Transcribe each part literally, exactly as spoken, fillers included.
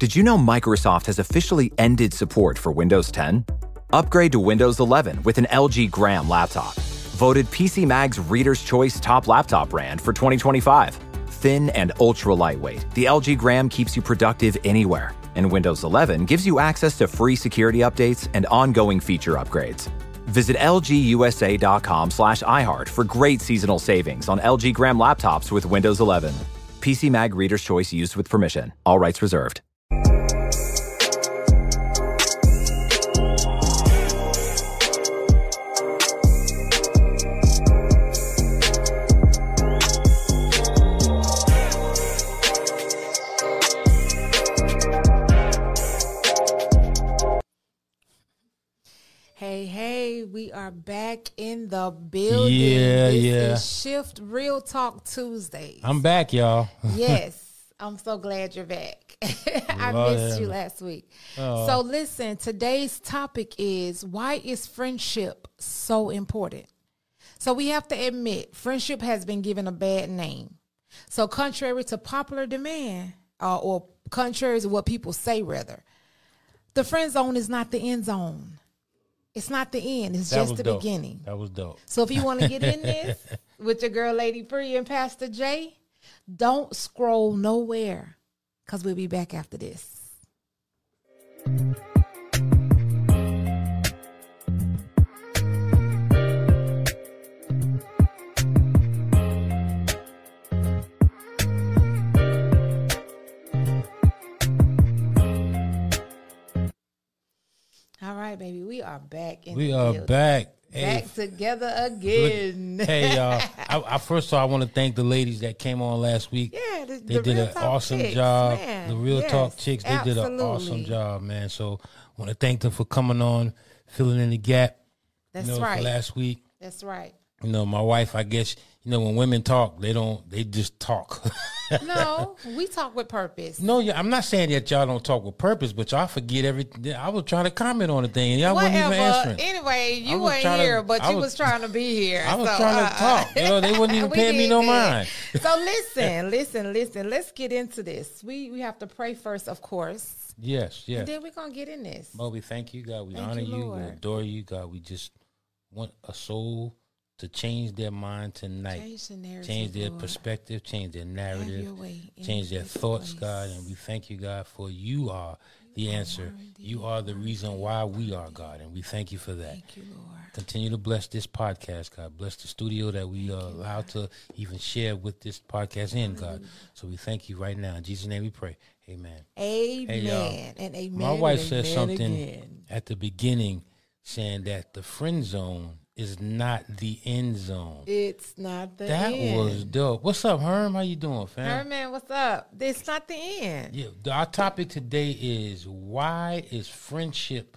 Did you know Microsoft has officially ended support for Windows ten? Upgrade to Windows eleven with an L G Gram laptop. Voted P C Mag's Reader's Choice Top Laptop Brand for twenty twenty-five. Thin and ultra lightweight, the L G Gram keeps you productive anywhere. And Windows eleven gives you access to free security updates and ongoing feature upgrades. Visit lgusa.com slash iHeart for great seasonal savings on L G Gram laptops with Windows eleven. P C Mag Reader's Choice used with permission. All rights reserved. Hey, hey, we are back in the building. Yeah, this yeah. Is Shift Real Talk Tuesdays. I'm back, y'all. Yes, I'm so glad you're back. I Love missed it. you last week. Oh. So listen, today's topic is, why is friendship so important? So we have to admit, friendship has been given a bad name. So contrary to popular demand, uh, or contrary to what people say rather, the friend zone is not the end zone. It's not the end. It's That just was the dope. beginning. That was dope. So if you want to get in this with your girl, Lady Bree and Pastor Jay, don't scroll nowhere, because we'll be back after this. All right, baby, we are back. In We the are building. back. Back Hey, together again. look- hey, y'all. I, I first of all, I want to thank the ladies that came on last week. Yeah, the, They the did Real an Talk awesome chicks, job. man. The Real Yes, Talk Chicks, they did an awesome absolutely. job, man. So I want to thank them for coming on, filling in the gap. That's you know, right. For last week. That's right. You know, my wife, I guess, you know, when women talk, they don't, they just talk. No, we talk with purpose. No, yeah, I'm not saying that y'all don't talk with purpose, but y'all forget everything. I was trying to comment on the thing, and y'all wasn't even Whatever. answering. Anyway, I you was weren't trying to- here, but I you was- was, trying to be here. I was so, trying to uh, talk. You know, they wasn't even we paying me did no good. mind. So listen, listen, listen. Let's get into this. We we have to pray first, of course. Yes, yes. And then we're going to get in this. Well, we thank you, God. We Thank honor you, you. We Lord. adore you, God. We just want a soul to change their mind tonight. Change the narrative, Change their Lord. perspective, change their Have narrative, your way in change their this thoughts, place. God. And we thank you, God, for you are the answer. You are the reason why we are, God. And we thank you for that. Thank you, Lord. Continue to bless this podcast, God. Bless the studio that we are allowed to even share with this podcast in, God. So we thank you right now. In Jesus' name we pray. Amen. Amen. Hey, y'all. And amen. My wife and said amen something again. at the beginning saying that the friend zone is not the end zone. It's not the That end. was dope. What's up, Herm? How you doing, fam? Herman, what's up? It's not the end. Yeah, the- our topic today is, why is friendship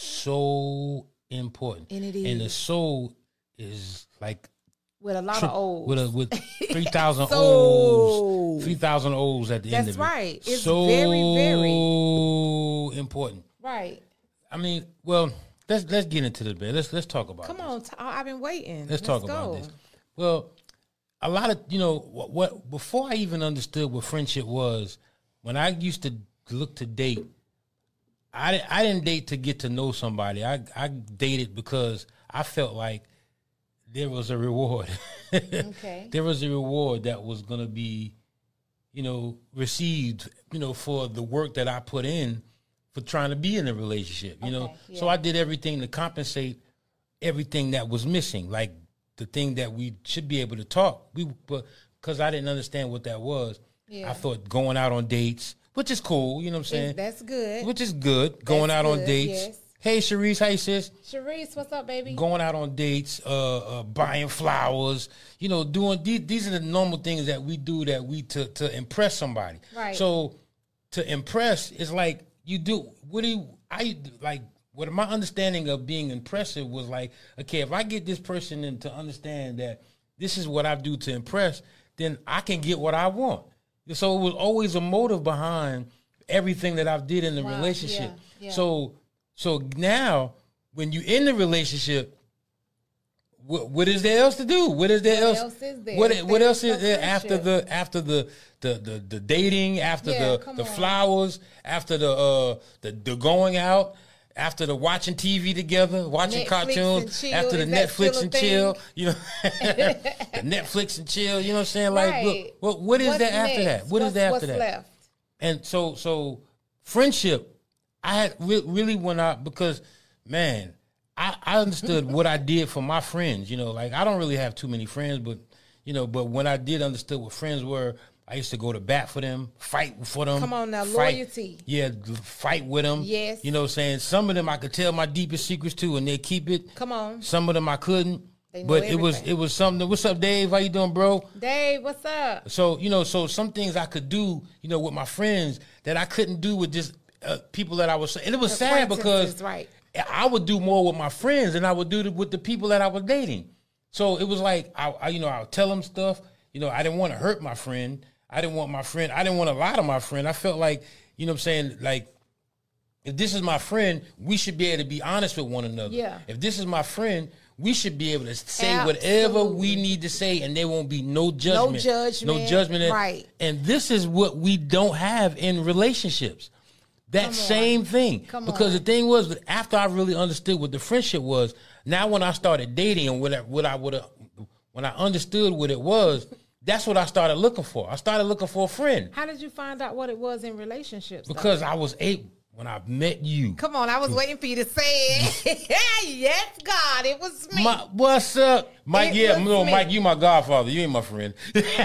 so important? And it And the is. soul is like With a lot tri- of O's. with a, with three thousand So- O's, three thousand O's at the end That's of it. right. It's so very, very- important. Right. I mean, well, let's let's get into this, man. Let's let's talk about. Come this. on. T- I've been waiting. Let's talk go. about this. Well, a lot of, you know, what, what before I even understood what friendship was, when I used to look to date, I, I didn't date to get to know somebody. I, I dated because I felt like there was a reward. Okay. There was a reward that was going to be, you know, received, you know, for the work that I put in for trying to be in a relationship, you know. Okay, So yeah. I did everything to compensate everything that was missing, like the thing that we should be able to talk. We, but because I didn't understand what that was, Yeah. I thought going out on dates, which is cool, you know what I'm saying? It's- that's good. Which is good, going That's out on good, dates. yes. Hey, Sharice, how you sis? Sharice, what's up, baby? Going out on dates, uh, uh, buying flowers, you know, doing these. These are the normal things that we do that we to to impress somebody. Right. So to impress is like you do. What do you? I like. What my understanding of being impressive was like. Okay, if I get this person in to understand that this is what I do to impress, then I can get what I want. So it was always a motive behind everything that I did in the Wow, relationship. yeah, yeah. So so now when you in the relationship, what, what is there else to do? What is there What else? else is there? What, If what there else is is no there after friendship. the after the the the, the dating, after Yeah, the come the on. flowers, after the uh the, the going out, after the watching T V together, watching Netflix cartoons, and chill, after the is that Netflix still a and thing? chill, you know, the Netflix and chill. You know what I'm saying? Like, Right. look, what what is What's there after next? that? What is What's- there after what's that? left? And so, so friendship, I had re- really went out because, man, I, I understood what I did for my friends. You know, like I don't really have too many friends, but you know, but when I did understood what friends were, I used to go to bat for them, fight for them. Come on now, fight- loyalty. Yeah, fight with them. Yes. You know what I'm saying? Some of them I could tell my deepest secrets to, and they keep it. Come on. Some of them I couldn't. They know But it was everything. it was something. What's up, Dave? How you doing, bro? Dave, what's up? So, you know, so some things I could do, you know, with my friends that I couldn't do with just uh, people that I was, and it was sad because Acquaintances, right. I would do more with my friends than I would do with the people that I was dating. So it was like, I, I you know, I would tell them stuff. You know, I didn't want to hurt my friend. I didn't want my friend, I didn't want to lie to my friend. I felt like, you know what I'm saying, like, if this is my friend, we should be able to be honest with one another. Yeah. If this is my friend, we should be able to say whatever Absolutely. we need to say, and there won't be no judgment. judgment, No judgment. right. And this is what we don't have in relationships. That Come same on. thing. Come because on. the thing was, that after I really understood what the friendship was, now when I started dating and what I, what I would have, when I understood what it was, that's what I started looking for. I started looking for a friend How did you find out what it was in relationships? though? because I was able, when I met you. Come on, I was waiting for you to say it. Yes, God, it was me. My, what's up, Mike? It yeah, was no, me. Mike, you my godfather. You ain't my friend.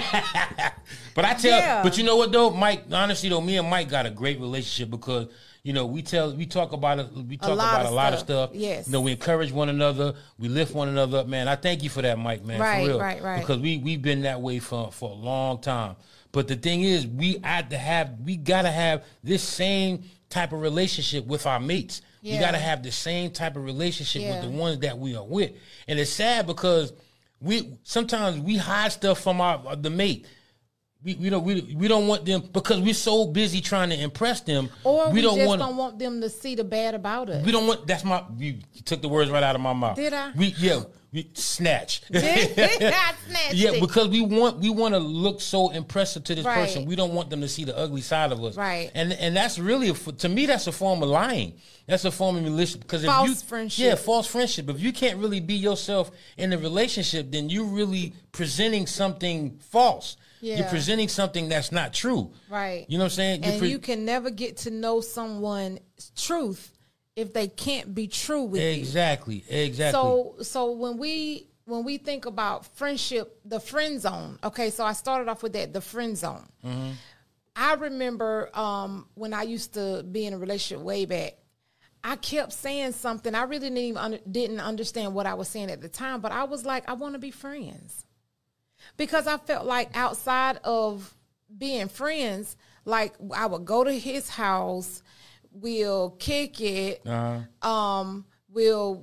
But I tell, Yeah. but you know what though, Mike? Honestly though, me and Mike got a great relationship because you know we tell, we talk about it, we talk lot about of a lot of stuff. stuff. Yes. you know we encourage one another, we lift one another up. Man, I thank you for that, Mike. Man, Right, for real, right, right. Because we we've been that way for for a long time. But the thing is, we had to have, we gotta have this same type of relationship with our mates. We Yeah. gotta have the same type of relationship Yeah. with the ones that we are with. And it's sad because we sometimes we hide stuff from our the mate. We, we don't we, we don't want them because we're so busy trying to impress them. or we, don't just want don't want them to see the bad about us. we don't want that's my you took the words right out of my mouth. Did I? We yeah we snatch. I snatched Yeah, it. because we want we want to look so impressive to this Right. person. We don't want them to see the ugly side of us. Right. And and that's really a, to me that's a form of lying. That's a form of relationship because if False you friendship. yeah false friendship. If you can't really be yourself in the relationship, then you're really presenting something false. You're Yeah. presenting something that's not true. Right. You know what I'm saying? You're And pre- you can never get to know someone's truth if they can't be true with you. exactly exactly. So so when we when we think about friendship, the friend zone. Okay, so I started off with that, the friend zone. Mm-hmm. I remember um, when I used to be in a relationship way back. I kept saying something. I really didn't even under, didn't understand what I was saying at the time, but I was like, I want to be friends. Because I felt like outside of being friends, like I would go to his house, we'll kick it, uh-huh. um, we'll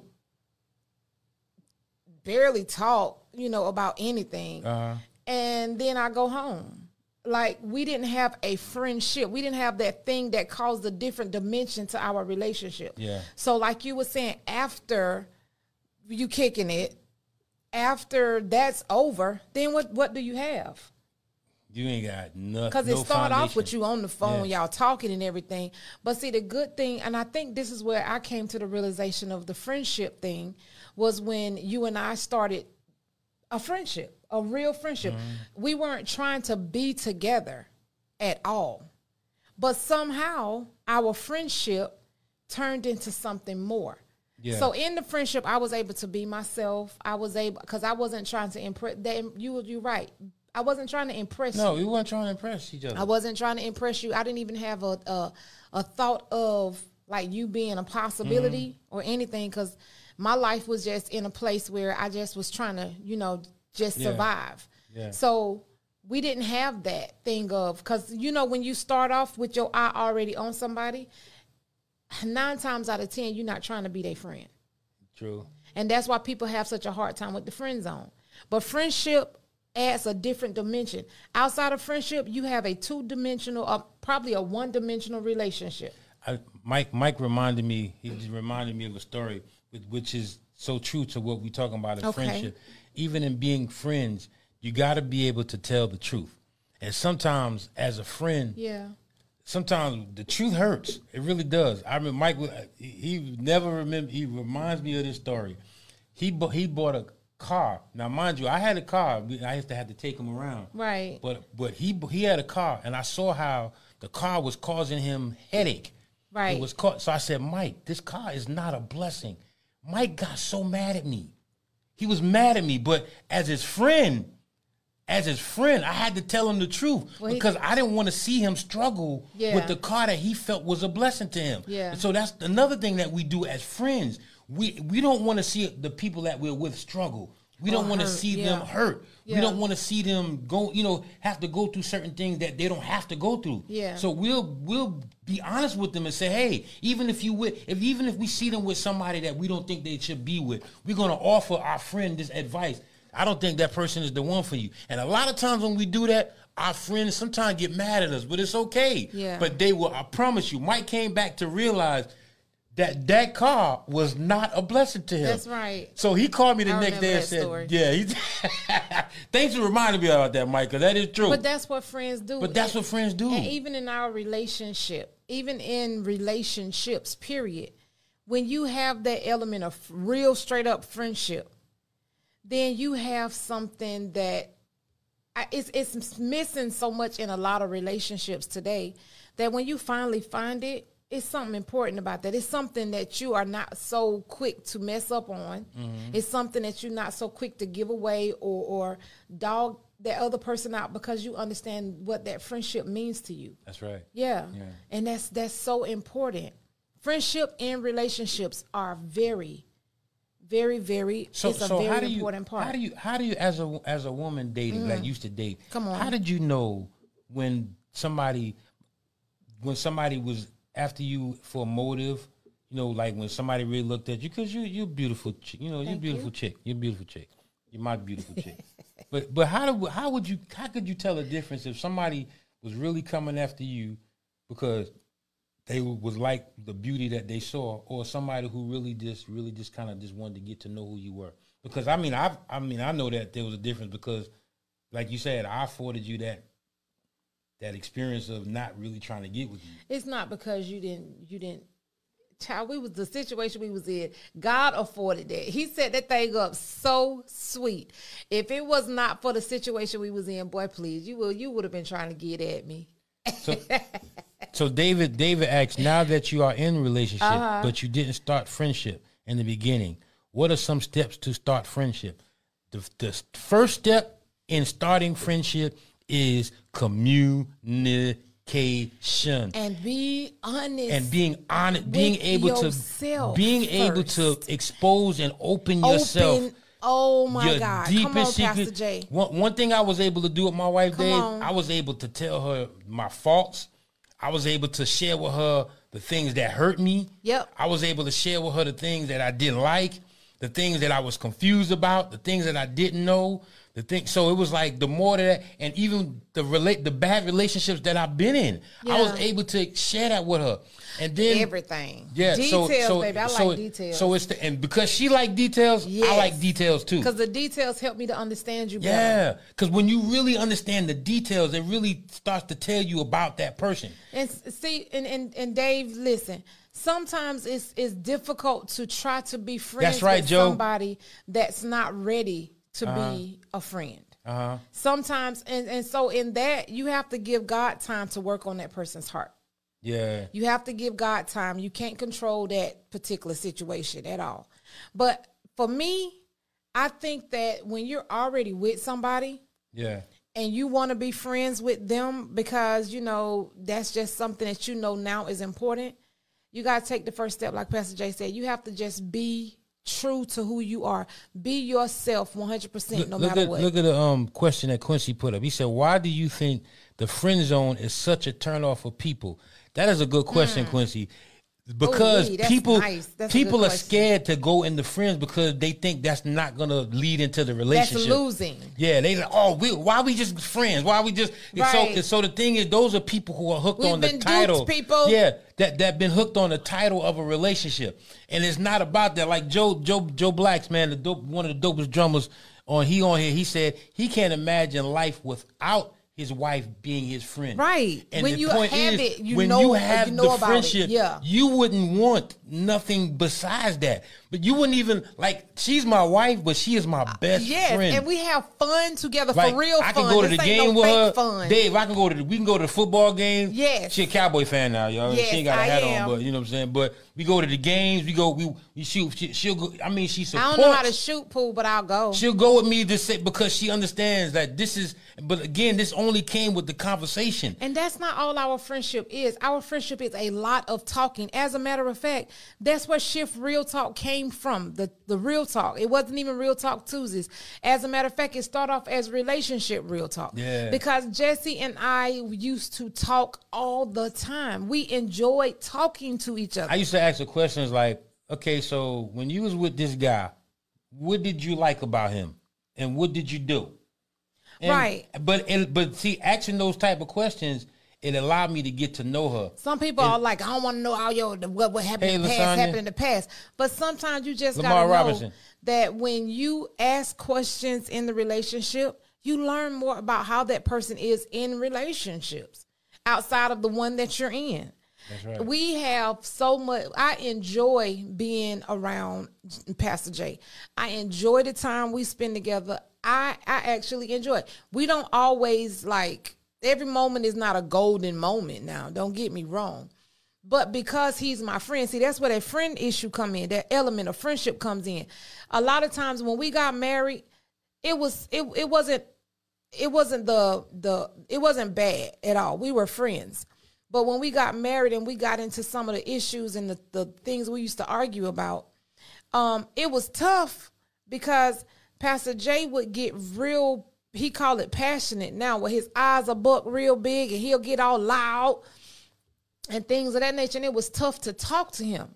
barely talk, you know, about anything. Uh-huh. And then I go home. Like we didn't have a friendship. We didn't have that thing that caused a different dimension to our relationship. Yeah. So like you were saying, after you kicking it, after that's over, then what, what do you have? You ain't got nothing. Because no it started off with foundation. you on the phone, Yeah. y'all talking and everything. But see, the good thing, and I think this is where I came to the realization of the friendship thing, was when you and I started a friendship, a real friendship. Mm-hmm. We weren't trying to be together at all. But somehow our friendship turned into something more. Yeah. So in the friendship, I was able to be myself. I was able, because I wasn't trying to impress. That you, you're right. I wasn't trying to impress you. No, we weren't trying to impress each other. I wasn't trying to impress you. I didn't even have a a, a thought of like you being a possibility Mm-hmm. or anything, because my life was just in a place where I just was trying to, you know, just Yeah. survive. Yeah. So we didn't have that thing of, because, you know, when you start off with your eye already on somebody, nine times out of ten, you're not trying to be their friend. True. And that's why people have such a hard time with the friend zone. But friendship adds a different dimension. Outside of friendship, you have a two-dimensional, uh, probably a one-dimensional relationship. I, Mike Mike reminded me. He just reminded me of a story, with, which is so true to what we're talking about in Okay. friendship. Even in being friends, you got to be able to tell the truth. And sometimes, as a friend, Yeah. sometimes the truth hurts. It really does. I remember Mike. He he never remember. He reminds me of this story. He bought he bought a car. Now, mind you, I had a car. I used to have to take him around. Right. But but he he had a car, and I saw how the car was causing him headache. Right. It was caught. So I said, Mike, this car is not a blessing. Mike got so mad at me. He was mad at me, but as his friend, as his friend, I had to tell him the truth Well, he- because I didn't want to see him struggle Yeah. with the car that he felt was a blessing to him. Yeah. And so that's another thing that we do as friends. We we don't want to see the people that we're with struggle. We don't Or want to hurt, see yeah. them hurt. Yeah. We don't want to see them go, you know, have to go through certain things that they don't have to go through. Yeah. So we'll we'll be honest with them and say, hey, even if you with, if even if we see them with somebody that we don't think they should be with, we're gonna offer our friend this advice. I don't think that person is the one for you. And a lot of times when we do that, our friends sometimes get mad at us, but it's okay. Yeah. But they will. I promise you, Mike came back to realize that that car was not a blessing to him. That's right. So he called me the I next remember day and that said, story. "Yeah, he, thanks for reminding me about that, Mike, because that is true." But that's what friends do. But that's what friends do. And even in our relationship, even in relationships, period, when you have that element of real straight up friendship, then you have something that I, it's it's missing so much in a lot of relationships today that when you finally find it, it's something important about that. It's something that you are not so quick to mess up on. Mm-hmm. It's something that you're not so quick to give away or, or dog that other person out because you understand what that friendship means to you. That's right. Yeah. Yeah. And that's that's so important. Friendship and relationships are very, very, very So, it's a so very how do you, important part. how do you, how do you, as a as a woman dating, like used to date, Come on. how did you know when somebody, when somebody was after you for a motive? You know, like when somebody really looked at you because you you're a beautiful, chick, you know, you're a Thank beautiful you. chick, you're a beautiful chick, you're my beautiful chick. But but how do how would you how could you tell the difference if somebody was really coming after you because they was like the beauty that they saw, or somebody who really just really just kind of just wanted to get to know who you were? Because I mean, I I mean, I know that there was a difference because, like you said, I afforded you that that experience of not really trying to get with you. It's not because you didn't you didn't child, we was the situation we was in. God afforded that. He set that thing up so sweet. If it was not for the situation we was in, boy, please, you will you would have been trying to get at me. So, so David David asks, now that you are in a relationship, Uh-huh. but you didn't start friendship in the beginning, what are some steps to start friendship? The, the first step in starting friendship is communication. And be honest. And being honest, being with able to yourself being able to first. expose and open, Open, yourself. oh my Your God. Come on, deepest Pastor secret. J. One, one thing I was able to do with my wife, Come Dave, on. I was able to tell her my faults. I was able to share with her the things that hurt me. Yep. I was able to share with her the things that I didn't like, the things that I was confused about, the things that I didn't know. The thing, so it was like the more that, and even the relate, the bad relationships that I've been in, I was Yeah. able to share that with her, and then Everything. yeah, Details, so, so, baby. I so, like details. So it's the, and because she like details, I Yes. like details too. Because the details help me to understand you better. Yeah, because when you really understand the details, it really starts to tell you about that person. And s- see, and, and, and Dave, listen. Sometimes it's it's difficult to try to be friends That's right, with Joe. somebody that's not ready to be a friend. Uh-huh. Sometimes, and, and so in that, you have to give God time to work on that person's heart. Yeah. You have to give God time. You can't control that particular situation at all. But for me, I think that when you're already with somebody, Yeah. and you want to be friends with them because, you know, that's just something that you know now is important, you got to take the first step, like Pastor Jay said. You have to just be true to who you are. Be yourself one hundred percent Look, no look matter at, what. Look at the um question that Quincy put up. He said, why do you think the friend zone is such a turnoff for people? That is a good question, Mm. Quincy. Because Ooh, that's people nice. That's a good people are question. scared to go into friends because they think that's not gonna lead into the relationship. That's losing. Yeah, they like, oh, we, why we just friends? Why we just Right. so? So the thing is, those are people who are hooked We've on the been title. duped, people. Yeah, that that been hooked on the title of a relationship, and it's not about that. Like Joe Joe Joe Blacks, man, the dope, one of the dopest drummers on he on here. He said he can't imagine life without his wife being his friend. Right. And When the you point have is, it, you when know- you have you know the about it. friendship, Yeah. you wouldn't want nothing besides that. But you wouldn't even like. She's my wife, but she is my best Yes, friend. and we have fun together Like, for real I fun. can go to the This ain't game no with fake her. fun. Dave, I can go to the, we can go to the football game. Yes. She a Cowboy fan now, y'all. Yes, she ain't got a I hat am. on, but you know what I'm saying. But we go to the games. We go. We, we shoot. She, she'll go. I mean, she I supports. don't know how to shoot pool, but I'll go. She'll go with me to say because she understands that this is. But again, this only came with the conversation. And that's not all our friendship is. Our friendship is a lot of talking. As a matter of fact, that's where Shift Real Talk came from. The the Real Talk. It wasn't even Real Talk Tuesdays. As a matter of fact, it started off as Relationship Real Talk. Yeah. Because Jesse and I used to talk all the time. We enjoyed talking to each other. I used to ask her questions like, okay, so when you was with this guy, what did you like about him, and what did you do? And, Right. But and, but see, asking those type of questions, it allowed me to get to know her. Some people are like, I don't want to know all your what what happened Hey, in the past Lasagna. happened in the past. But sometimes you just Lamar gotta know Robinson. that when you ask questions in the relationship, you learn more about how that person is in relationships outside of the one that you're in. That's right. We have so much. I enjoy being around Pastor J. I enjoy the time we spend together. I I actually enjoy it. We don't always like. Every moment is not a golden moment now. Don't get me wrong. But because he's my friend, see, that's where that friend issue come in. That element of friendship comes in. A lot of times when we got married, it was it it wasn't it wasn't the the it wasn't bad at all. We were friends. But when we got married and we got into some of the issues and the, the things we used to argue about, um, it was tough because Pastor J would get real, he call it passionate now, where his eyes are buck real big and he'll get all loud and things of that nature. And it was tough to talk to him.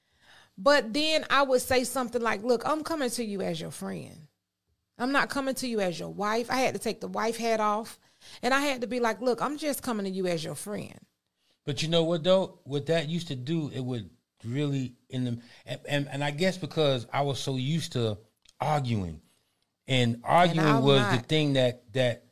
But then I would say something like, look, I'm coming to you as your friend. I'm not coming to you as your wife. I had to take the wife hat off. And I had to be like, look, I'm just coming to you as your friend. But you know what though? What that used to do, it would really in the and, and, and I guess because I was so used to arguing. And arguing I'm was not. the thing that that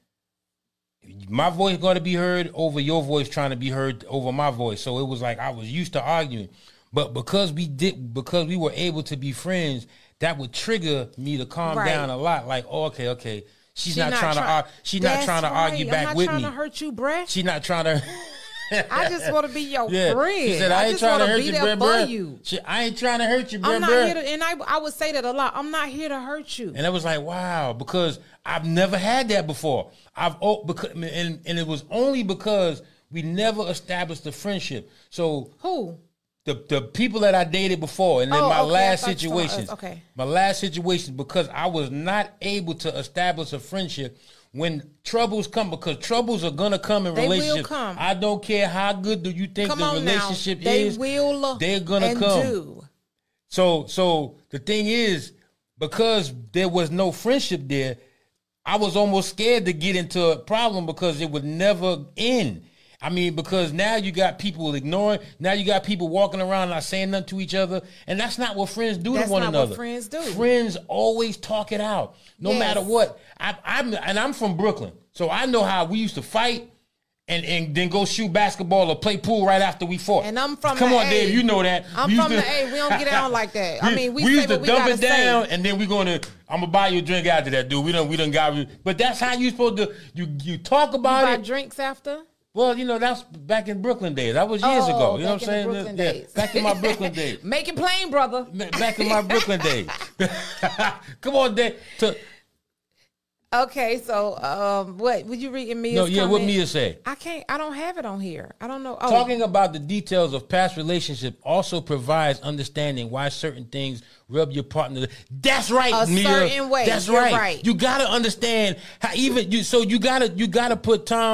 my voice got to be heard over your voice trying to be heard over my voice. So it was like I was used to arguing. But because we did because we were able to be friends, that would trigger me to calm Right. down a lot. Like, oh, okay, okay. She's She not, trying try- to ar- she's not That's trying to right. argue I'm back not with trying me. to hurt you, bruh. She's not trying to I just want to be your Yeah. friend. She said, I, ain't just trying to wanna hurt be you, there bruh, for bruh. you. She, I ain't trying to hurt you, bruh, I'm not bruh. here to, and I, I would say that a lot. I'm not here to hurt you. And I was like, wow, because I've never had that before. I've oh, because and, and it was only because we never established a friendship. So Who? the the people that I dated before, and then Oh, my okay, I last thought you were talking about situations, us. Okay. my last situation, because I was not able to establish a friendship when troubles come, because troubles are gonna come in They will relationships. come. I don't care how good do you think Come the on now. relationship They is. will They're gonna and come. do. So, so the thing is, because there was no friendship there, I was almost scared to get into a problem because it would never end. I mean, because now you got people ignoring. Now you got people walking around not saying nothing to each other, and that's not what friends do That's to one not what another. friends do. Friends always talk it out, no Yes. matter what. I, I'm and I'm from Brooklyn, so I know how we used to fight. And, and then go shoot basketball or play pool right after we fought. And I'm from Come the on, A. Dave, you know that. I'm We used from the A. We don't get down like that. I mean, we say used to what we dump gotta it down, say. and then we gonna. I'm gonna buy you a drink after that, dude. We don't. We done got. But that's how you supposed to. You you talk You about buy it. drinks after? Well, you know that's back in Brooklyn days. That was years Oh, ago. You know back what I'm in the saying? Brooklyn Yeah, days. back in my Brooklyn days. Make it plain, brother. Back in my Brooklyn days. Come on, Dave. To, Okay, so um, what would you read in Mia's no, yeah. What comment? Mia say? I can't. I don't have it on here. I don't know. Oh, Talking about the details of past relationship also provides understanding why certain things rub your partner. That's right, A Mia. certain way. That's You're right. right. You gotta understand how even you. So you gotta you gotta put Tom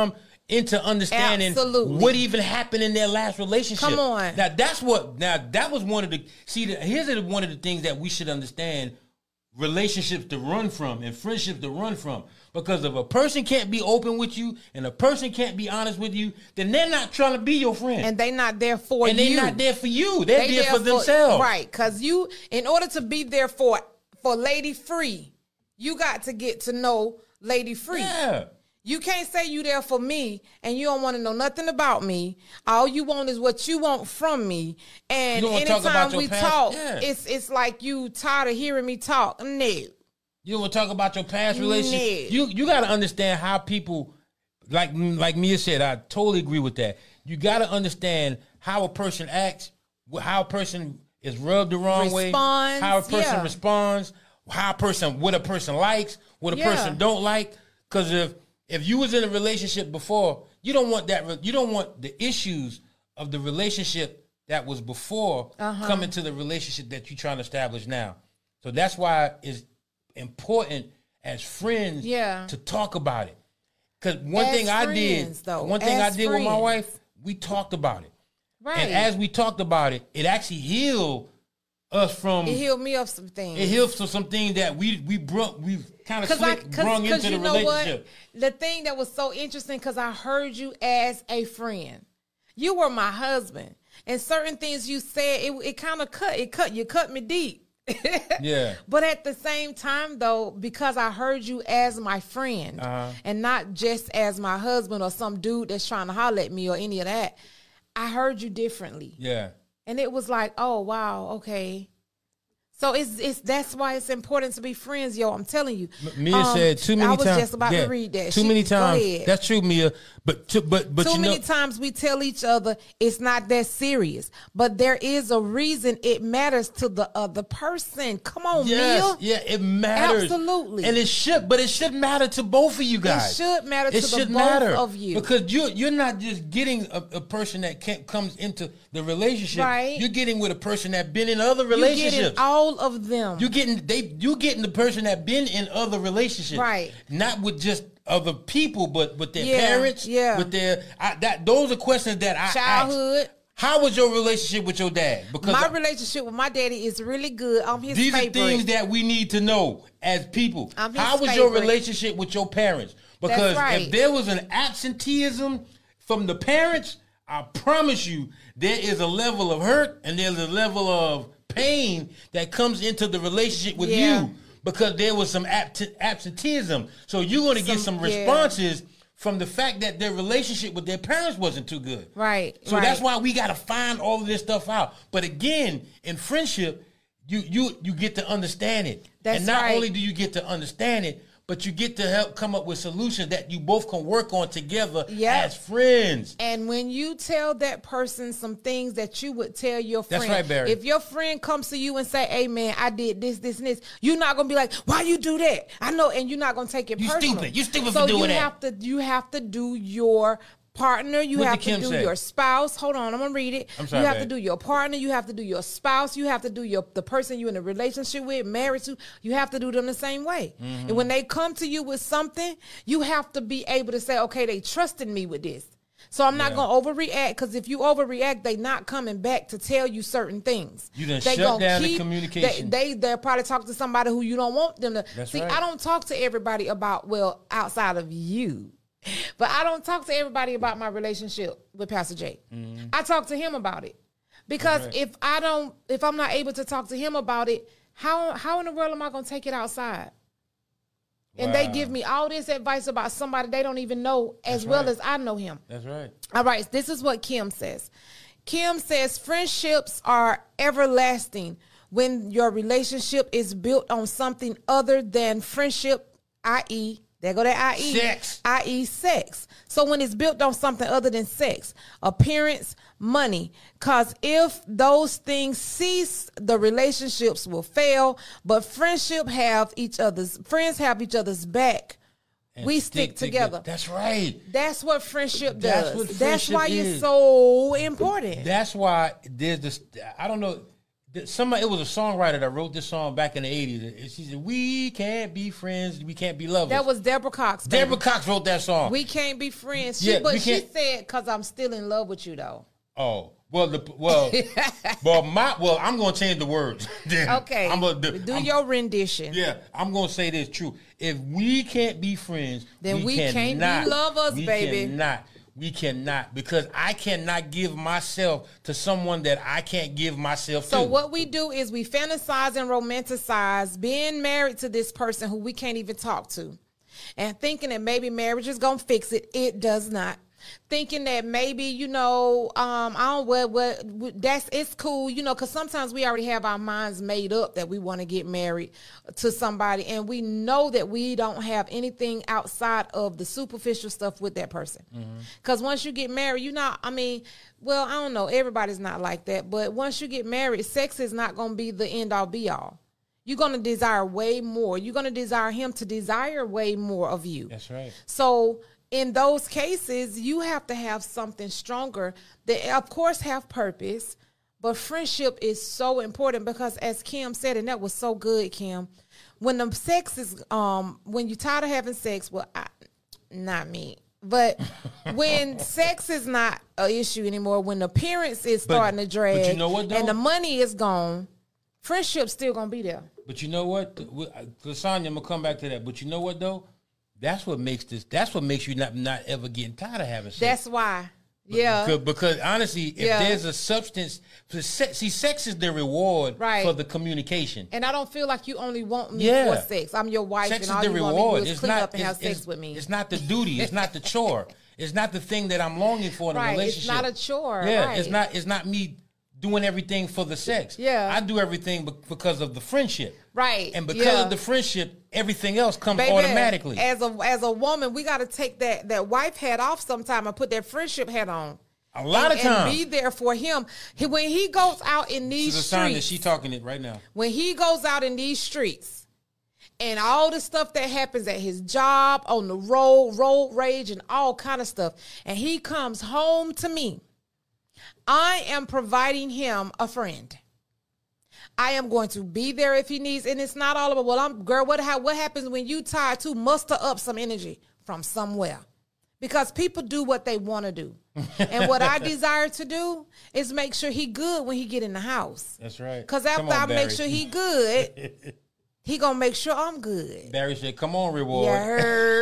into understanding Absolutely. what even happened in their last relationship. Come on. Now that's what. Now that was one of the. See, the, here's the, one of the things that we should understand: relationships to run from and friendships to run from. Because if a person can't be open with you and a person can't be honest with you, then they're not trying to be your friend. And they not there for and you. And they're not there for you. They're they there, there for themselves. Right. Because you, in order to be there for, for Lady Free, you got to get to know Lady Free. Yeah. You can't say you there for me and you don't want to know nothing about me. All you want is what you want from me. And anytime we past, talk, yeah. it's it's like you tired of hearing me talk. No. You don't want to talk about your past relationship. No. You you got to understand how people, like like Mia said, I totally agree with that. You got to understand how a person acts, how a person is rubbed the wrong responds, way, how a person yeah. responds, how a person, what a person likes, what a yeah. person don't like. Because if If you was in a relationship before, you don't want that. You don't want the issues of the relationship that was before uh-huh. coming to the relationship that you're trying to establish now. So that's why it's important as friends yeah. to talk about it. Because one as thing friends, I did, though, one thing I did friends. with my wife, we talked about it. Right. And as we talked about it, it actually healed us from. It healed me of some things. It healed from some things that we we brought we kind of slick, brung into the relationship. What? The thing that was so interesting, because I heard you as a friend. You were my husband, and certain things you said, it it kind of cut it cut you cut me deep. Yeah. But at the same time, though, because I heard you as my friend uh-huh. and not just as my husband or some dude that's trying to holler at me or any of that, I heard you differently. Yeah. And it was like, oh, wow, okay. So it's it's that's why it's important to be friends, yo. I'm telling you. Mia um, said too many times. I was just about yeah, to read that. Too she, many times. That's true, Mia. But to, but but too you many know, times we tell each other it's not that serious, but there is a reason it matters to the other person. Come on, yes, Mia. Yeah, it matters Absolutely, and it should. But it should matter to both of you guys. It should matter it to should the matter both of you because you you're not just getting a, a person that can't, comes into the relationship. Right. You're getting with a person that been in other relationships. You're getting all of them. You getting they you getting the person that been in other relationships, right? Not with just other people, but with their yeah, parents, yeah. With their I, that those are questions that I childhood. Asked. How was your relationship with your dad? Because my I, relationship with my daddy is really good. I'm his these favorite. These are things that we need to know as people. I'm his How was favorite. your relationship with your parents? Because right. if there was an absenteeism from the parents, I promise you there is a level of hurt and there's a level of pain that comes into the relationship with yeah. you because there was some absent- absenteeism. So you're going to get some responses yeah. from the fact that their relationship with their parents wasn't too good. Right. So right. that's why we got to find all of this stuff out. But again, in friendship, you you you get to understand it. That's and not right. only do you get to understand it, but you get to help come up with solutions that you both can work on together yep. as friends. And when you tell that person some things that you would tell your friend. That's right, Barry. If your friend comes to you and say, hey, man, I did this, this, and this, you're not going to be like, why you do that? I know, and you're not going to take it you personal. Stupid. You stupid so for doing you that. Have to, you have to do your partner, you what have to do say? your spouse. Hold on, I'm gonna read it. I'm sorry, you have babe. to do your partner, you have to do your spouse, you have to do your the person you're in a relationship with, married to. You have to do them the same way. Mm-hmm. And when they come to you with something, you have to be able to say, okay, they trusted me with this. So I'm not yeah. gonna overreact, because if you overreact, they not coming back to tell you certain things. You done they shut down keep, the communication. They, they they'll probably talk to somebody who you don't want them to. That's See, right. I don't talk to everybody about well outside of you. But I don't talk to everybody about my relationship with Pastor Jay. Mm-hmm. I talk to him about it. Because right. if I don't, if I'm not able to talk to him about it, how how in the world am I going to take it outside? Wow. And they give me all this advice about somebody they don't even know as That's well right. as I know him. That's right. All right, this is what Kim says. Kim says, friendships are everlasting when your relationship is built on something other than friendship, that is, there go that I E. Sex. that is sex. So when it's built on something other than sex, appearance, money, because if those things cease, the relationships will fail. But friendship have each other's, friends have each other's back. And we stick, stick together. That's right. That's what friendship That's does. what friendship That's why is. it's so important. That's why there's this, I don't know, Somebody, it was a songwriter that wrote this song back in the eighties. She said, "We can't be friends, we can't be lovers." That was Deborah Cox. Baby. Deborah Cox wrote that song. We can't be friends. She, Yeah, but we she can't- said, "Cause I'm still in love with you, though." Oh well, the well, well, my well, I'm gonna change the words. Then. Okay, I'm gonna do I'm, your rendition. Yeah, I'm gonna say this true. If we can't be friends, Then we we can't be cannot, lovers, we baby. Cannot. We cannot, because I cannot give myself to someone that I can't give myself So to. what we do is we fantasize and romanticize being married to this person who we can't even talk to, and thinking that maybe marriage is gonna fix it. It does not. Thinking that maybe, you know, um, I don't what what that's it's cool, you know, because sometimes we already have our minds made up that we want to get married to somebody, and we know that we don't have anything outside of the superficial stuff with that person. Because once you get married, you not, I mean, well, I don't know, everybody's not like that, but once you get married, sex is not going to be the end all be all. You're going to desire way more. You're going to desire him to desire way more of you. That's right. So in those cases, you have to have something stronger that, of course, have purpose, but friendship is so important because, as Kim said, and that was so good, Kim, when the sex is, um, when you're tired of having sex, well, I, not me, but when sex is not an issue anymore, when the appearance is But- starting to drag, but you know what, though? and the money is gone, friendship's still gonna be there. But you know what, Lasagna, I'm gonna come back to that. But you know what though, that's what makes this. That's what makes you not not ever getting tired of having sex. That's why. Yeah. Because, because honestly, if Yeah. there's a substance, for sex, see, sex is the reward Right. for the communication. And I don't feel like you only want me Yeah. for sex. I'm your wife, Sex and all is the you want me reward. to do is It's clean not up and have it's- sex it's- with me. It's not the duty. It's not the chore. It's not the thing that I'm longing for in a Right, it's relationship. not a chore, Yeah, right. it's not. It's not me doing everything for the sex. Yeah. I do everything be- because of the friendship. Right, And because yeah. of the friendship, everything else comes Baby, automatically. As a as a woman, we got to take that that wife hat off sometime and put that friendship hat on. A lot and, of times. and be there for him. He, when he goes out in these This is a sign that streets, she talking it right now. when he goes out in these streets, and all the stuff that happens at his job, on the road, road rage, and all kind of stuff, and he comes home to me, I am providing him a friend. I am going to be there if he needs, and it's not all about, well, I'm girl, what how, what happens when you try to muster up some energy from somewhere? Because people do what they want to do. And what I desire to do is make sure he good when he get in the house. That's right. Because Come after on, I Barry. make sure he good, he gonna make sure I'm good. Barry said, "Come on, reward." You heard?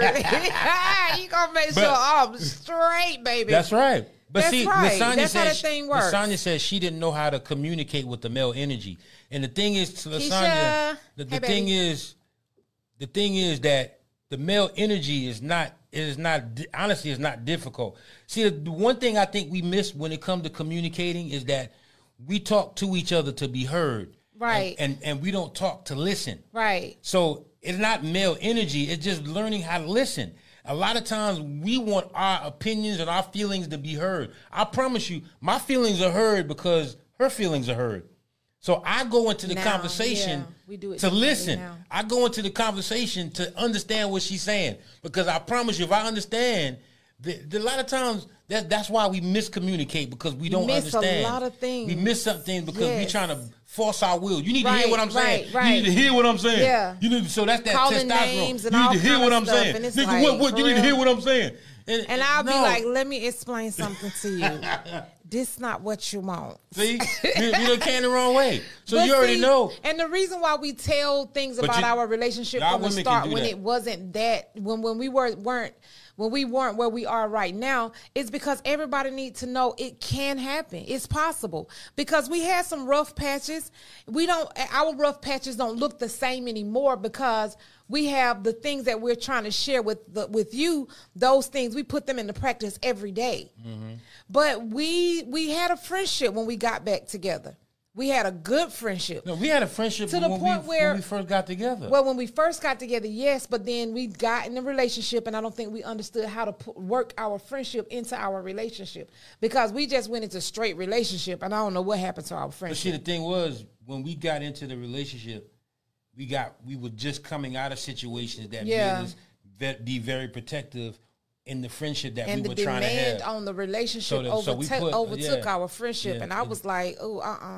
He gonna make But- sure I'm straight, baby. That's right. But That's see, right. Lasagna That's how said, that thing works. Lasagna said she didn't know how to communicate with the male energy. And the thing is, Lasagna, Keisha. the, the Hey, thing baby. is, the thing is that the male energy is not is not di- honestly is not difficult. See, the one thing I think we miss when it comes to communicating is that we talk to each other to be heard, Right. And and, and we don't talk to listen. Right. So it's not male energy. It's just learning how to listen. A lot of times we want our opinions and our feelings to be heard. I promise you, my feelings are heard because her feelings are heard. So I go into the Now, conversation yeah, we do it to differently listen. now. I go into the conversation to understand what she's saying. Because I promise you, if I understand, the, the, a lot of times that, that's why we miscommunicate, because we don't miss a understand. lot of things. We miss some things because we're Yes. trying to force our will. You need to hear Right, what I'm saying. right, right. You need to hear what I'm saying. Yeah. You need to, so that's that Calling testosterone. names and you need all to hear kind what of I'm stuff, saying. and it's Nigga, like, what, what, for you need to real. hear what I'm saying. And, And I'll be no. like, let me explain something to you. This not what you want. See, you, you done came the wrong way. So But you already see, know. And the reason why we tell things But about you- our relationship y'all from the women can start, do when that. it wasn't that, when when we were weren't when we weren't where we are right now, is because everybody needs to know it can happen. It's possible. Because we had some rough patches. We don't. Our rough patches don't look the same anymore because we have the things that we're trying to share with the, with you. Those things we put them into practice every day. Mm-hmm. But we we had a friendship when we got back together. We had a good friendship. No, we had a friendship To the when, point we, where- when we first got together. Well, when we first got together, yes, but then we got in a relationship, and I don't think we understood how to put, work our friendship into our relationship because we just went into straight relationship, and I don't know what happened to our But see, friendship. the thing was, when we got into the relationship, we got we were just coming out of situations that Yeah. made us ve- be very protective in the friendship that And we the were trying to demand have. on the relationship So that- so we overtook, put- overtook yeah. our friendship, Yeah. and I was like, oh, uh-uh.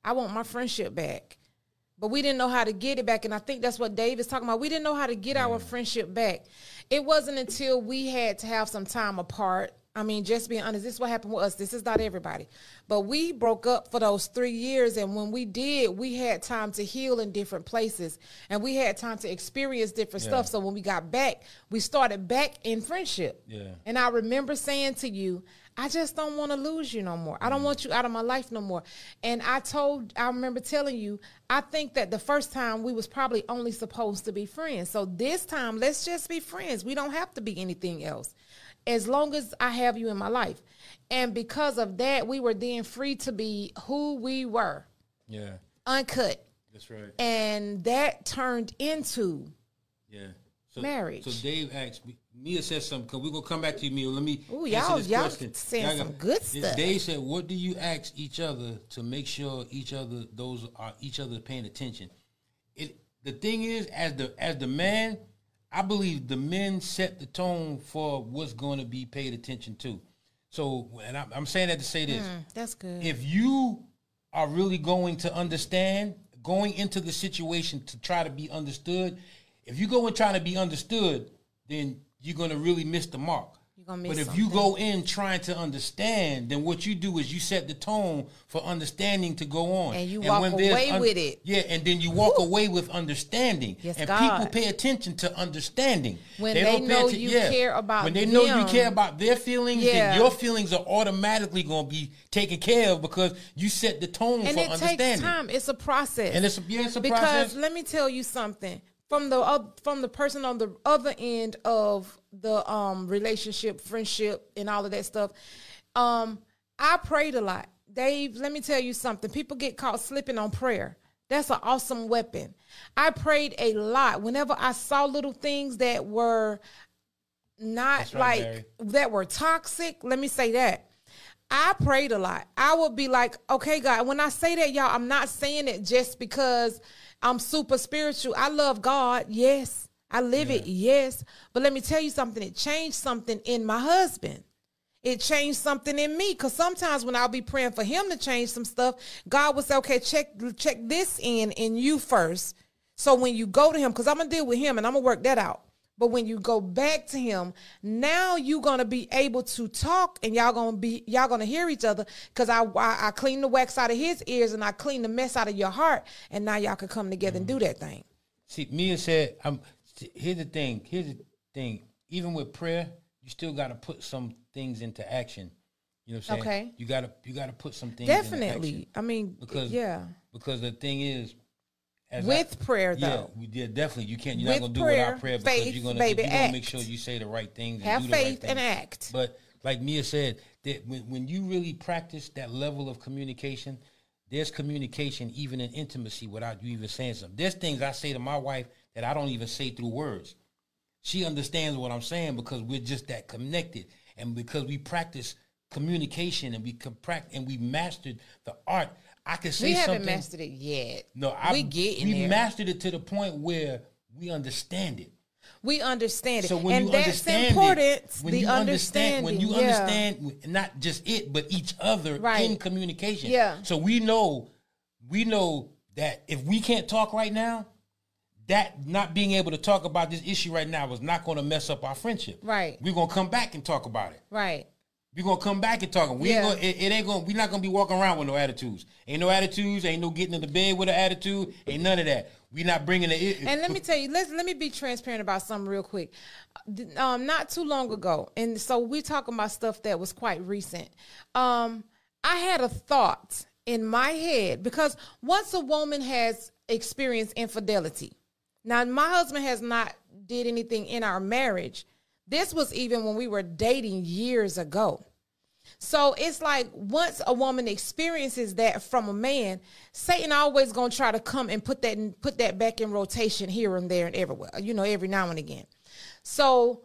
I want my friendship back. But we didn't know how to get it back. And I think that's what Dave is talking about. We didn't know how to get our friendship back. It wasn't until we had to have some time apart. I mean, just being honest, this is what happened with us. This is not everybody. But we broke up for those three years. And when we did, we had time to heal in different places. And we had time to experience different yeah. stuff. So when we got back, we started back in friendship. Yeah. And I remember saying to you, I just don't want to lose you no more. I don't want you out of my life no more. And I told, I remember telling you, I think that the first time we was probably only supposed to be friends. So this time, let's just be friends. We don't have to be anything else, as long as I have you in my life. And because of that, we were then free to be who we were. Yeah. Uncut. That's right. And that turned into yeah. So, marriage. So Dave asked me, Mia said something, because we're going to come back to you, Mia. Let me Ooh, answer y'all, this y'all question. saying y'all some got, good this, stuff. Dave said, what do you ask each other to make sure each other, those are each other paying attention? It The thing is, as the as the man, I believe the men set the tone for what's going to be paid attention to. So, and I'm, I'm saying that to say this. Mm, that's good. If you are really going to understand, going into the situation to try to be understood, if you go and try to be understood, then you're going to really miss the mark. You're gonna miss but if something. you go in trying to understand, then what you do is you set the tone for understanding to go on. And you walk away un- with it. Yeah, and then you walk Woo. away with understanding. Yes, and God. people pay attention to understanding. When they, don't pay know atten- you yeah. care about When they them. know you care about their feelings, Yeah. then your feelings are automatically going to be taken care of because you set the tone and for it understanding. takes time. It's a process. And it's a, yeah, it's a because process. let me tell you something. From the uh, from the person on the other end of the um, relationship, friendship, and all of that stuff, um, I prayed a lot. Dave, let me tell you something. People get caught slipping on prayer. That's an awesome weapon. I prayed a lot. Whenever I saw little things that were not right, like, Barry. that were toxic, let me say that. I prayed a lot. I would be like, okay, God, when I say that, y'all, I'm not saying it just because I'm super spiritual. I love God. Yes. I live yeah. it. Yes. But let me tell you something. It changed something in my husband. It changed something in me. Because sometimes when I'll be praying for him to change some stuff, God will say, okay, check, check this in in you first. So when you go to him, because I'm going to deal with him and I'm going to work that out. But when you go back to him, now you're going to be able to talk and y'all going to be, y'all going to hear each other because I, I I clean the wax out of his ears and I clean the mess out of your heart. And now y'all can come together mm-hmm. and do that thing. See, Mia said, I'm, here's the thing. Here's the thing. Even with prayer, you still got to put some things into action. You know what I'm saying? Okay. You got to you got to put some things Definitely. into action. I mean, because, yeah. Because the thing is, As with I, prayer, yeah, though. Yeah, definitely. You can't. You're with not gonna do prayer, it without prayer because faith, you're gonna baby, you're gonna act. make sure you say the right things. And Have do the faith right things. and act. But like Mia said, that when when you really practice that level of communication, there's communication even in intimacy without you even saying something. There's things I say to my wife that I don't even say through words. She understands what I'm saying because we're just that connected, and because we practice communication and we can practice and we mastered the art. I can say we something. We haven't mastered it yet. No, I, we getting we there. mastered it to the point where we understand it. We understand it. So when and you that's understand important, it, when the you understand, understanding. when you yeah. understand not just it, but each other right. in communication. Yeah. So we know, we know that if we can't talk right now, that not being able to talk about this issue right now is not going to mess up our friendship. Right. We're going to come back and talk about it. Right. We're going to come back and talk. We yeah. ain't gonna, it, it ain't going we're not going to be walking around with no attitudes. Ain't no attitudes. Ain't no getting in the bed with an attitude. Ain't none of that. We're not bringing it. And let me tell you, let's let me be transparent about something real quick. Um, not too long ago, and so we're talking about stuff that was quite recent. Um, I had a thought in my head because once a woman has experienced infidelity, now my husband has not did anything in our marriage. This was even when we were dating years ago. So it's like once a woman experiences that from a man, Satan always gonna try to come and put that in, put that back in rotation here and there and everywhere, you know, every now and again. So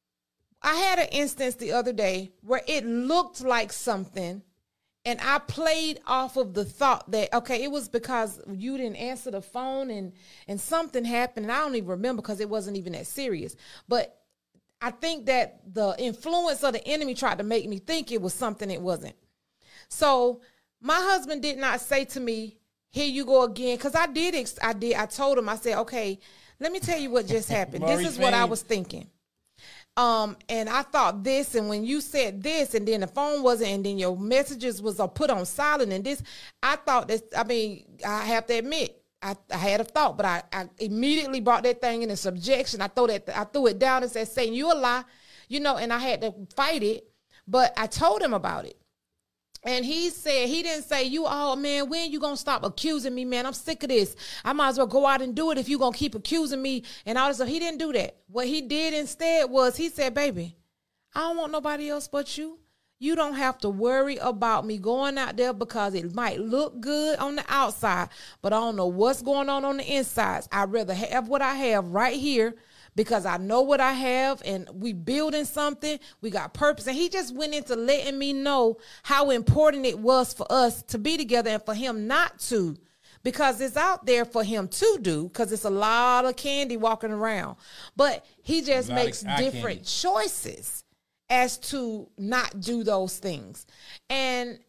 I had an instance the other day where it looked like something, and I played off of the thought that, okay, it was because you didn't answer the phone and and something happened, and I don't even remember because it wasn't even that serious. But I think that the influence of the enemy tried to make me think it was something it wasn't. So my husband did not say to me, here you go again. Because I did, ex- I did, I told him, I said, okay, let me tell you what just happened. This is what I was thinking. Um, and I thought this, and when you said this, and then the phone wasn't, and then your messages was uh, put on silent, and this, I thought this, I mean, I have to admit, I, I had a thought, but I, I immediately brought that thing into subjection. I threw that, I threw it down and said, Satan, you a lie, you know, and I had to fight it, but I told him about it. And he said, he didn't say, you, oh, man, when you going to stop accusing me, man? I'm sick of this. I might as well go out and do it if you going to keep accusing me and all this stuff. He didn't do that. What he did instead was he said, baby, I don't want nobody else but you. You don't have to worry about me going out there because it might look good on the outside, but I don't know what's going on on the insides. I'd rather have what I have right here because I know what I have and we building something. We got purpose. And he just went into letting me know how important it was for us to be together and for him not to, because it's out there for him to do, because it's a lot of candy walking around. But he just makes different choices as to not do those things. And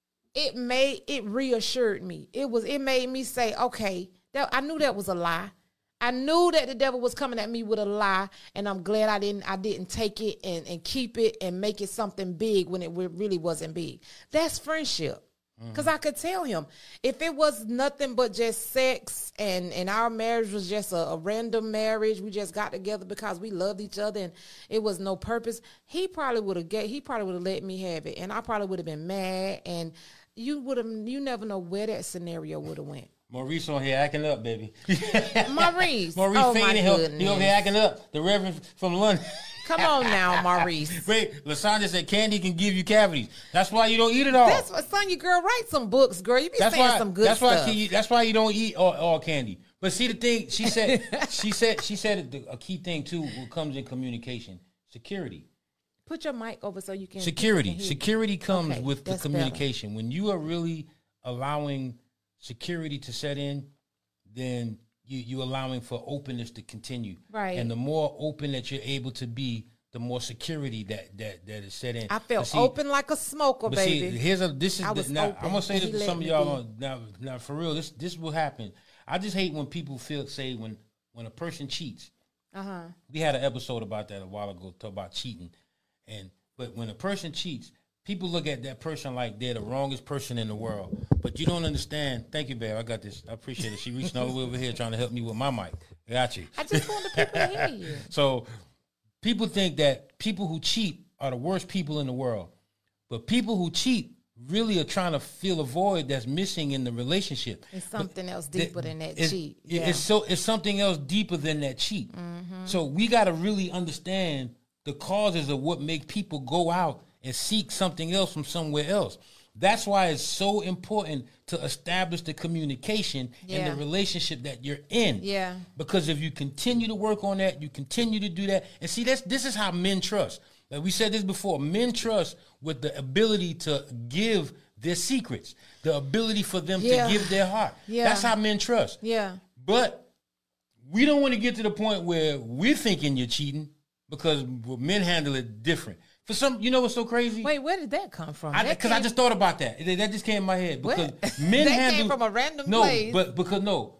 it made, it reassured me. It was, it made me say, okay, that, I knew that was a lie. I knew that the devil was coming at me with a lie, and I'm glad I didn't I didn't take it and, and keep it and make it something big when it really wasn't big. That's friendship. Because mm. I could tell him, if it was nothing but just sex and, and our marriage was just a, a random marriage, we just got together because we loved each other and it was no purpose, he probably would have get he probably would have let me have it, and I probably would have been mad, and you would have you never know where that scenario would have went. Maurice on here acting up, baby. Maurice. Maurice oh fainting. He over here acting up. The Reverend from London. Come on now, Maurice. Wait, Lasandra said candy can give you cavities. That's why you don't eat it all. That's what, son, you girl, write some books, girl. You be that's saying why, some good that's stuff. Why you, that's why you don't eat all, all candy. But see the thing, she said, she said, she said the, a key thing too what comes in communication, security. Put your mic over so you can. Security. Can security comes okay, with the communication. Better. When you are really allowing security to set in, then you you allowing for openness to continue. Right. And the more open that you're able to be, the more security that that, that is set in. I felt see, open like a smoker, but baby. See, here's a this is I the, now I'm gonna say this to some of y'all on, now now for real. This this will happen. I just hate when people feel say when when a person cheats. Uh-huh. We had an episode about that a while ago, talk about cheating. And but when a person cheats, people look at that person like they're the wrongest person in the world. But you don't understand. Thank you, babe. I got this. I appreciate it. She reaching all the way over here trying to help me with my mic. I got you. I just want the people to hear you. So people think that people who cheat are the worst people in the world. But people who cheat really are trying to fill a void that's missing in the relationship. It's something but else deeper than that it's, cheat. Yeah. It's so it's something else deeper than that cheat. Mm-hmm. So we got to really understand the causes of what make people go out and seek something else from somewhere else. That's why it's so important to establish the communication yeah. in the relationship that you're in. Yeah. Because if you continue to work on that, you continue to do that. And see, that's this is how men trust. Like we said this before, men trust with the ability to give their secrets, the ability for them yeah. to give their heart. Yeah. That's how men trust. Yeah. But we don't want to get to the point where we're thinking you're cheating, because men handle it different. For some, you know what's so crazy? Wait, where did that come from? Because I, I just thought about that. That just came in my head. Because what? men that handle came from a random no, place. but because no,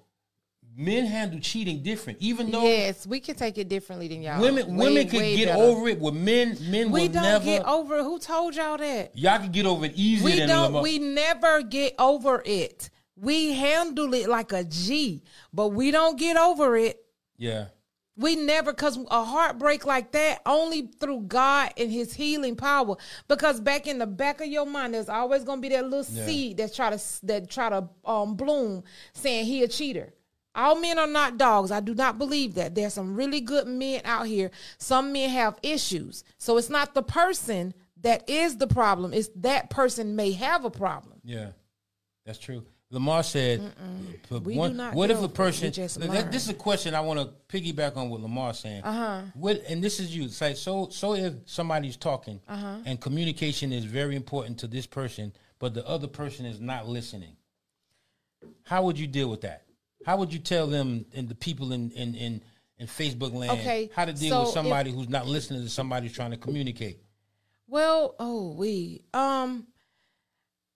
men handle cheating different. Even though yes, we can take it differently than y'all. Women, way, women could get better. over it. With men, men we will don't never get over it. Who told y'all that? Y'all can get over it easier we than don't. Lamar. We never get over it. We handle it like a G, but we don't get over it. Yeah. We never, because a heartbreak like that, only through God and his healing power. Because back in the back of your mind, there's always going to be that little yeah. seed that try to that try to um, bloom, saying he a cheater. All men are not dogs. I do not believe that. There's some really good men out here. Some men have issues. So it's not the person that is the problem. It's that person may have a problem. Yeah, that's true. Lamar said, we one, do not what if go a person, just that, this is a question I want to piggyback on what Lamar's saying. Uh-huh. What, and this is you. It's like, so, so if somebody's talking uh-huh. and communication is very important to this person, but the other person is not listening, how would you deal with that? How would you tell them and the people in, in, in, in Facebook land okay, how to deal so with somebody if, who's not listening to somebody who's trying to communicate? Well, oh, we, um,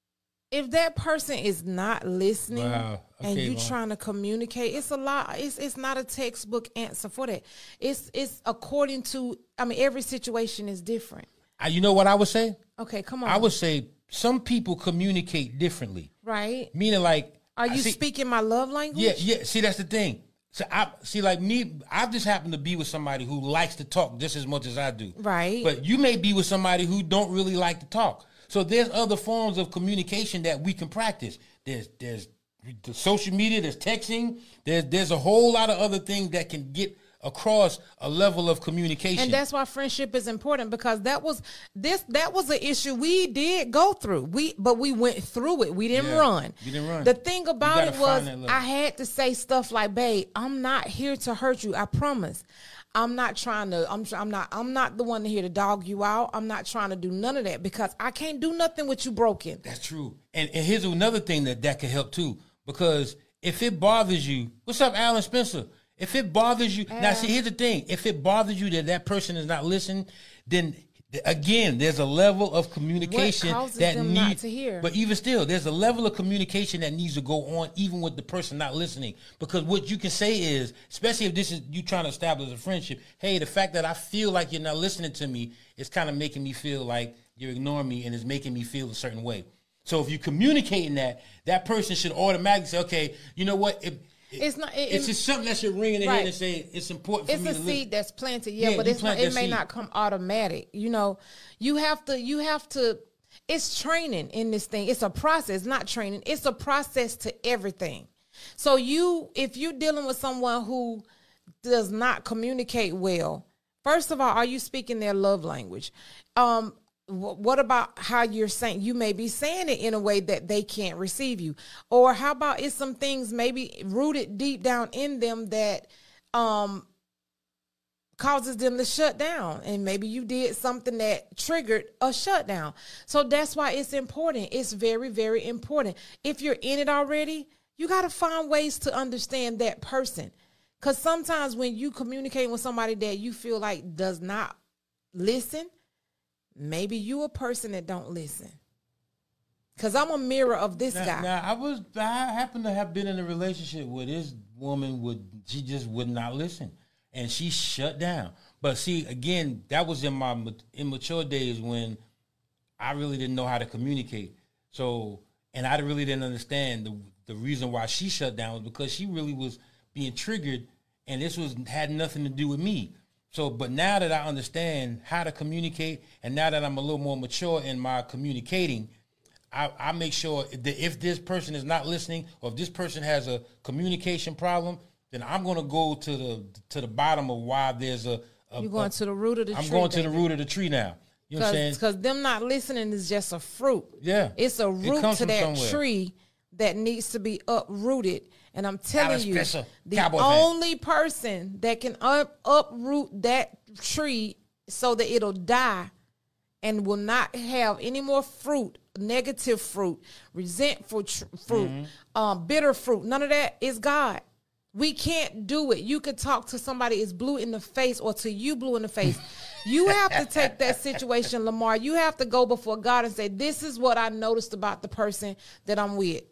if that person is not listening Wow. Okay, and you Mom. trying to communicate, it's a lot. It's it's not a textbook answer for that. It's it's according to. I mean, every situation is different. I, you know what I would say? Okay, come on. I would say some people communicate differently. right. Meaning, like, Are I you see, speaking my love language? Yeah, yeah. See, that's the thing. So I see, like me, I've just happened to be with somebody who likes to talk just as much as I do. Right. But you may be with somebody who don't really like to talk. So there's other forms of communication that we can practice. There's there's the social media, there's texting, there's there's a whole lot of other things that can get across a level of communication. And that's why friendship is important, because that was this that was an issue we did go through. We but we went through it. We didn't Yeah, run. you didn't run. The thing about gotta it was find that level. I had to say stuff like, "Babe, I'm not here to hurt you. I promise. I'm not trying to I'm tr- I'm not I'm not the one here to dog you out. I'm not trying to do none of that, because I can't do nothing with you broken." That's true. And, and here's another thing that that could help too. Because if it bothers you, what's up, Alan Spencer? If it bothers you, now see, here's the thing. If it bothers you that that person is not listening, then again, there's a level of communication causes that them not needs to hear? But even still, there's a level of communication that needs to go on, even with the person not listening. Because what you can say is, especially if this is you trying to establish a friendship, hey, the fact that I feel like you're not listening to me is kind of making me feel like you're ignoring me, and it's making me feel a certain way. So if you're communicating that, that person should automatically say, okay, you know what? It, it, It's not- it- it's just something that should ring in the head Right. and say it's important for It's me a to seed listen. that's planted, yeah, Yeah, but you it's not, plant it that may seed. not come automatic. You know, you have to, you have to. It's training in this thing. It's a process, not training. It's a process to everything. So you, if you're dealing with someone who does not communicate well, first of all, are you speaking their love language? Um, wh- what about how you're saying? You may be saying it in a way that they can't receive you. Or how about it's some things maybe rooted deep down in them that um, causes them to shut down, and maybe you did something that triggered a shutdown. So that's why it's important. It's very, very important. If you're in it already, you got to find ways to understand that person. Because sometimes when you communicate with somebody that you feel like does not listen, maybe you a person that don't listen. Because I'm a mirror of this Now, guy. now, I was I happen to have been in a relationship where this woman would she just would not listen, and she shut down. But see, again, that was in my immature days when I really didn't know how to communicate. So, and I really didn't understand the the reason why she shut down was because she really was being triggered, and this was had nothing to do with me. So, but now that I understand how to communicate, and now that I'm a little more mature in my communicating, I, I make sure that if this person is not listening, or if this person has a communication problem, then I'm going to go to the to the bottom of why there's a. a You're going a, to the root of the I'm tree. going to the baby. root of the tree now. You know what I'm saying? Because them not listening is just a fruit. Yeah. It's a It root comes to from that somewhere. tree that needs to be uprooted. And I'm telling Alice you, Spencer, the Cowboy fan. only person that can up, uproot that tree so that it'll die and will not have any more fruit, negative fruit, resentful tr- fruit, Mm-hmm. um, bitter fruit, none of that is God. We can't do it. You could talk to somebody is blue in the face, or to you blue in the face. You have to take that situation, Lamar. You have to go before God and say, this is what I noticed about the person that I'm with.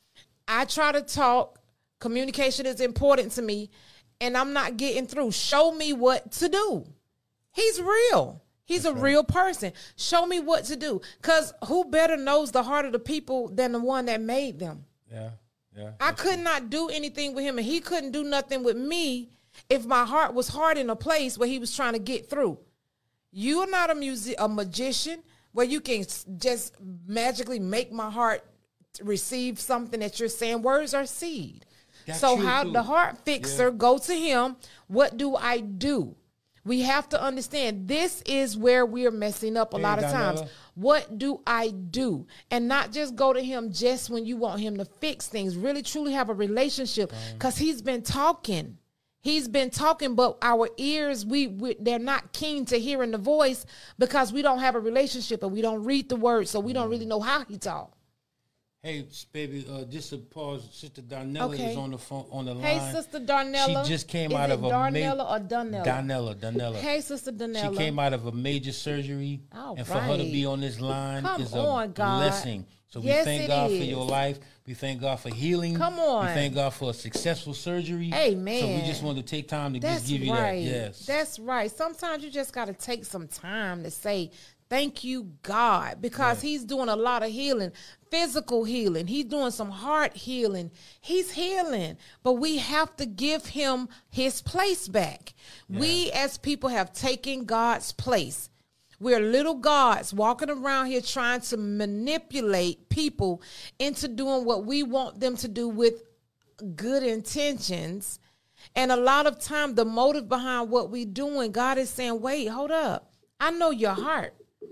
I try to talk. Communication is important to me, and I'm not getting through. Show me what to do. He's real. He's a real person. Show me what to do. Because who better knows the heart of the people than the one that made them? Yeah, yeah. I could not do anything with him, and he couldn't do nothing with me if my heart was hard in a place where he was trying to get through. You are not a music, a magician where you can s- just magically make my heart receive something that you're saying. Words are seed. That's so true, how too. the heart fixer Yeah. go to him? What do I do? We have to understand this is where we're messing up a Hey, lot of times. Donella. What do I do? And not just go to him just when you want him to fix things. Really, truly have a relationship, because he's been talking. He's been talking, but our ears, we, we they're not keen to hearing the voice because we don't have a relationship and we don't read the word, so we don't really know how he talks. Hey, baby, uh, just to pause, Sister Darnella Okay. is on the phone on the Hey, line. Sister Darnella. She just came Is out it of a Darnella ma- or Dunnella? Darnella, Darnella. Hey, Sister Danella. She came out of a major surgery, All and for her to right. be on this line Come is a on, God. blessing. So Yes, we thank it God is. for your life. We thank God for healing. Come on. We thank God for a successful surgery. Amen. So we just wanted to take time to That's just give you right. that. Yes. That's right. Sometimes you just got to take some time to say, thank you, God, because Yeah. he's doing a lot of healing, physical healing. He's doing some heart healing. He's healing, but we have to give him his place back. Yeah. We as people have taken God's place. We're little gods walking around here trying to manipulate people into doing what we want them to do with good intentions. And a lot of time, the motive behind what we're doing, God is saying, wait, hold up. I know your heart.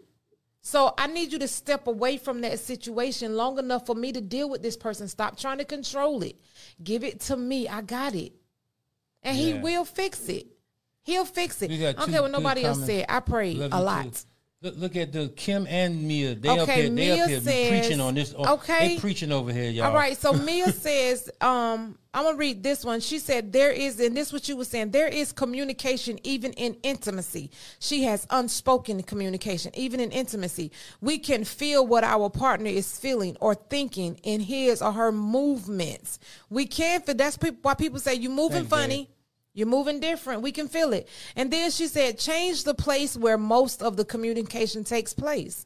So I need you to step away from that situation long enough for me to deal with this person. Stop trying to control it. Give it to me. I got it. And he Yeah. will fix it. He'll fix it. We I got don't two care what good nobody else comments. said. I prayed Love a you lot. too. Look, look at the Kim and Mia. They up Okay, here. They Mia up here says- preaching on this. Oh, okay. They preaching over here, y'all. All right, so Mia says, um, I'm gonna read this one. She said, there is, and this is what you were saying, there is communication even in intimacy. She has unspoken communication, even in intimacy. We can feel what our partner is feeling or thinking in his or her movements. We can feel, that's pe- why people say, you moving Thank funny. you. You're moving different. We can feel it. And then she said, change the place where most of the communication takes place.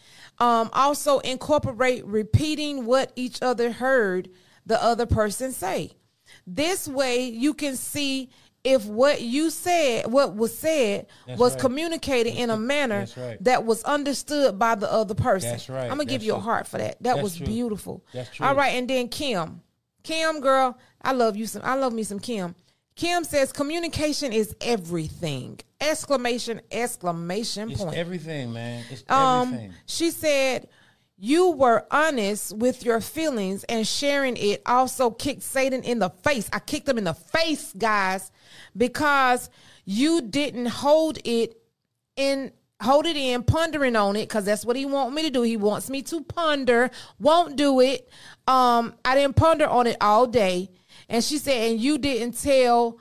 Um, also incorporate repeating what each other heard the other person say. This way you can see if what you said, what was said, That's was right. communicated in a manner That's right. that was understood by the other person. That's right. I'm going to give That's you a true. heart for that. That That's was true. beautiful. That's true. All right. And then Kim. Kim, girl, I love you some. I love me some Kim. Kim says communication is everything. Exclamation, exclamation It's point. everything, man. It's Um, everything. she said, you were honest with your feelings and sharing it also kicked Satan in the face. I kicked him in the face, guys, because you didn't hold it in, hold it in, pondering on it, because that's what he wants me to do. He wants me to ponder, won't do it. Um, I didn't ponder on it all day. And she said, and you didn't tell,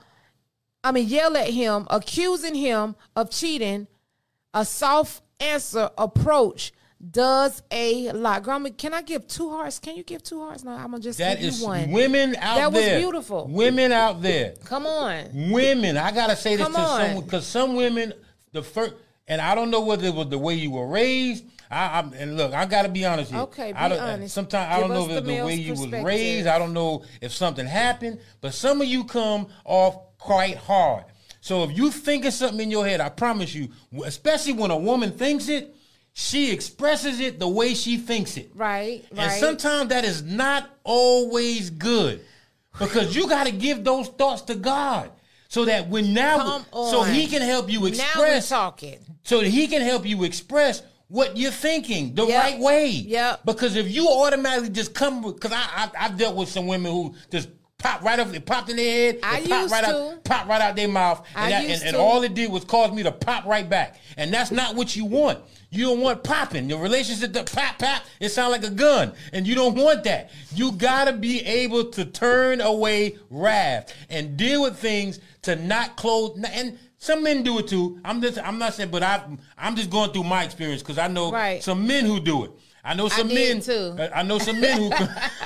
I mean, yell at him, accusing him of cheating. A soft answer approach does a lot. Grandma, can I give two hearts? Can you give two hearts? No, I'm going to just That give is you one. women out That was there. beautiful. Women out there. Come on. Women. I gotta say this Come to on. someone because some women, the first, and I don't know whether it was the way you were raised. I, I and look, I gotta be honest here. Okay, be I don't, honest. Sometimes I Give don't know us if the it's the way male's you was perspective. raised. I don't know if something happened, but some of you come off quite hard. So if you thinking something in your head, I promise you, especially when a woman thinks it, she expresses it the way she thinks it. Right, And right. sometimes that is not always good because you got to give those thoughts to God so that when now, Come so on. he can help you Now we're express, talking. so that he can help you express what you're thinking the Yep. right way. Yep. Because if you automatically just come, because I, I I dealt with some women who just pop right up, it popped in their head, I it popped used right to. out, pop right out their mouth, I and, that, used and, and to. all it did was cause me to pop right back, and that's not what you want. You don't want popping. Your relationship, the pop, pop, it sounds like a gun. And you don't want that. You got to be able to turn away wrath and deal with things to not close. And some men do it too. I'm just, I'm not saying, but I, I'm just going through my experience because I know Right. some men who do it. I know some did men. too. I know some men who.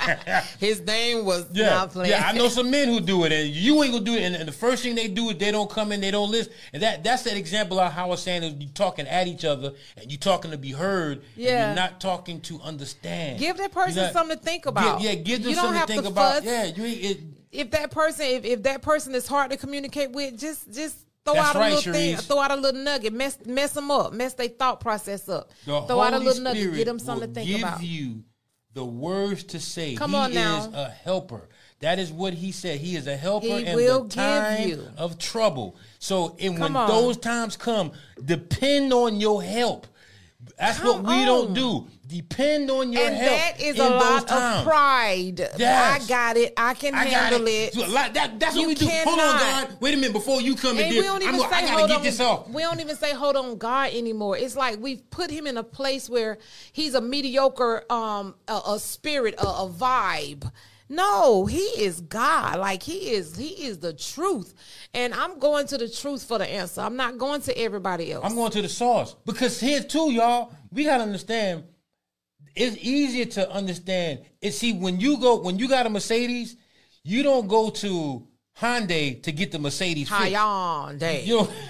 His name was Yeah, not playing. yeah, I know some men who do it, and you ain't gonna do it. And, and the first thing they do is they don't come in, they don't listen, and that that's that example of how I was saying is you talking at each other and you talking to be heard. and Yeah. you're not talking to understand. Give that person You're not- something to think about. Give, yeah, give them You don't something have to think to about. fuss. Yeah, you ain't. It, If that person, if, if that person is hard to communicate with, just just throw That's out a right, little thing, Sharice. throw out a little nugget, mess mess them up, mess their thought process up. the throw out a Holy little nugget, Spirit get them something to will think give about. you the words to say. Come he on now. is a helper. That is what he said. He is a helper He in will the give time you. of trouble. So, and when Come on. those times come, depend on your help. That's Come what we don't on. do. Depend on your And help. that is in a those lot times. of pride. Yes. I got it. I can I got handle it. So, like, that, that's You what we do. Hold on, cannot. God. Wait a minute. Before you come And and we do, don't I'm even gonna, I say gotta hold get on. this off. We don't even say hold on God anymore. It's like we've put him in a place where he's a mediocre um a, a spirit, a, a vibe. No, he is God. Like he is, he is the truth. And I'm going to the truth for the answer. I'm not going to everybody else. I'm going to the source because here too, y'all. We gotta understand. it's easier to understand. It see when you go when you got a Mercedes, you don't go to Hyundai to get the Mercedes fixed. Hyundai. You know,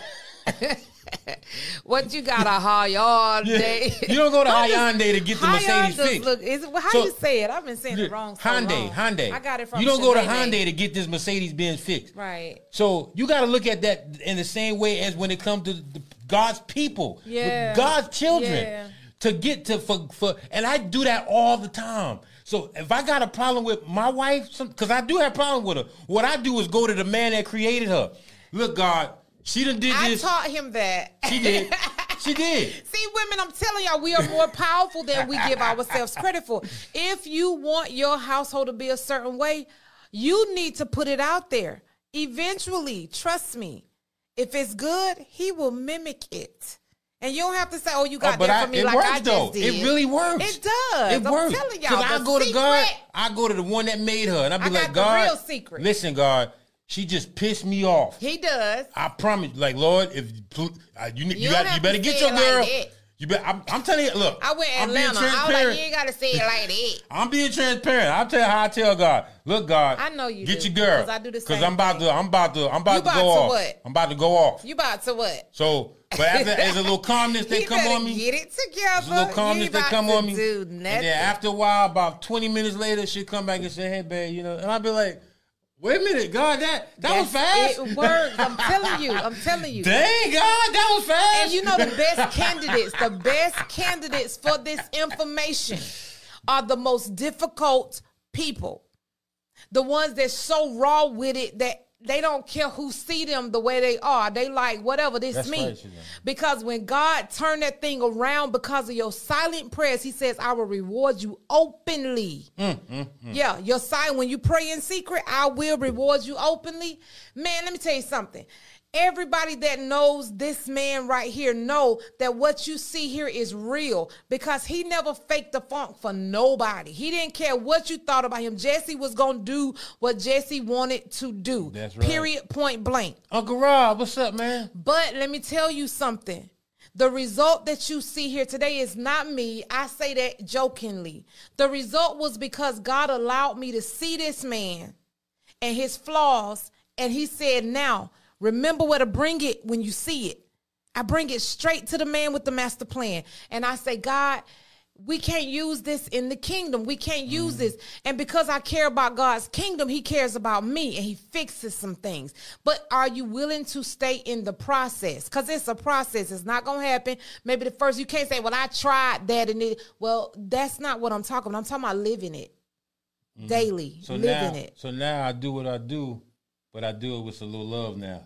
what you got a Hyundai? you don't go to Hyundai to get the Mercedes fixed. Look, is how So- you say it? I've been saying it wrong. So Hyundai, long. Hyundai. I got it from. You don't go to Shanae. Hyundai to get this Mercedes Benz fixed. Right. So you got to look at that in the same way as when it comes to the, God's people, Yeah. God's children, Yeah. to get to for, for. And I do that all the time. So if I got a problem with my wife, because I do have a problem with her, what I do is go to the man that created her. Look, God, she done did I this. taught him that. She did. She did. See, women, I'm telling y'all, we are more powerful than we give ourselves credit for. If you want your household to be a certain way, you need to put it out there. Eventually, trust me, if it's good, he will mimic it. And you don't have to say, oh, you got Oh, but that I, for me it like works I just though. did. It really works. It does. It I'm works. telling y'all. Because I the go to God. secret- I go to the one that made her, and I be I like, got the God, real secret. listen, God, she just pissed me off. He does. I promise, like Lord, if you uh, you, you, You got, don't you have better to get say your it like girl. that. You bet. I'm, I'm telling you. Look, I went I'm being Atlanta. I was transparent. like, you ain't got to say it like that. I'm being transparent. I'll tell you how I tell God. Look, God, I know you get do, your girl 'cause I do the because same I'm about thing. to. I'm about to. I'm about You to about go to off. what? I'm about to go off. You about to what? So, but after there's a little calmness that He come better on me. Get it together. There's a little calmness You ain't that about come to on me. do And nothing. then after a while, about twenty minutes later, she'll come back and say, "Hey, babe, you know," and I'll be like, "Wait a minute, God, that that was That's- fast." It works. I'm telling you. I'm telling you. Dang, God, that was fast. And you know the best candidates, the best candidates for this information are the most difficult people. The ones that's so raw with it that they don't care who see them the way they are. They like, whatever, this That's me. right, Suzanne. Because when God turned that thing around because of your silent prayers, he says, I will reward you openly. Mm, mm, mm. Yeah, your silent, when you pray in secret, I will reward you openly. Man, let me tell you something. Everybody that knows this man right here know that what you see here is real because he never faked the funk for nobody. He didn't care what you thought about him. Jesse was going to do what Jesse wanted to do. That's right. Period, point blank. Uncle Rob, what's up, man? But let me tell you something. The result that you see here today is not me. I say that jokingly. The result was because God allowed me to see this man and his flaws. And he said, now, remember where to bring it when you see it. I bring it straight to the man with the master plan. And I say, God, we can't use this in the kingdom. We can't use mm. this. And because I care about God's kingdom, he cares about me and he fixes some things. But are you willing to stay in the process? Because it's a process. It's not going to happen. Maybe the first, you can't say, well, I tried that. And it, well, that's not what I'm talking about. I'm talking about living it mm. daily, so living now, it. So now I do what I do. But I do it with a little love now.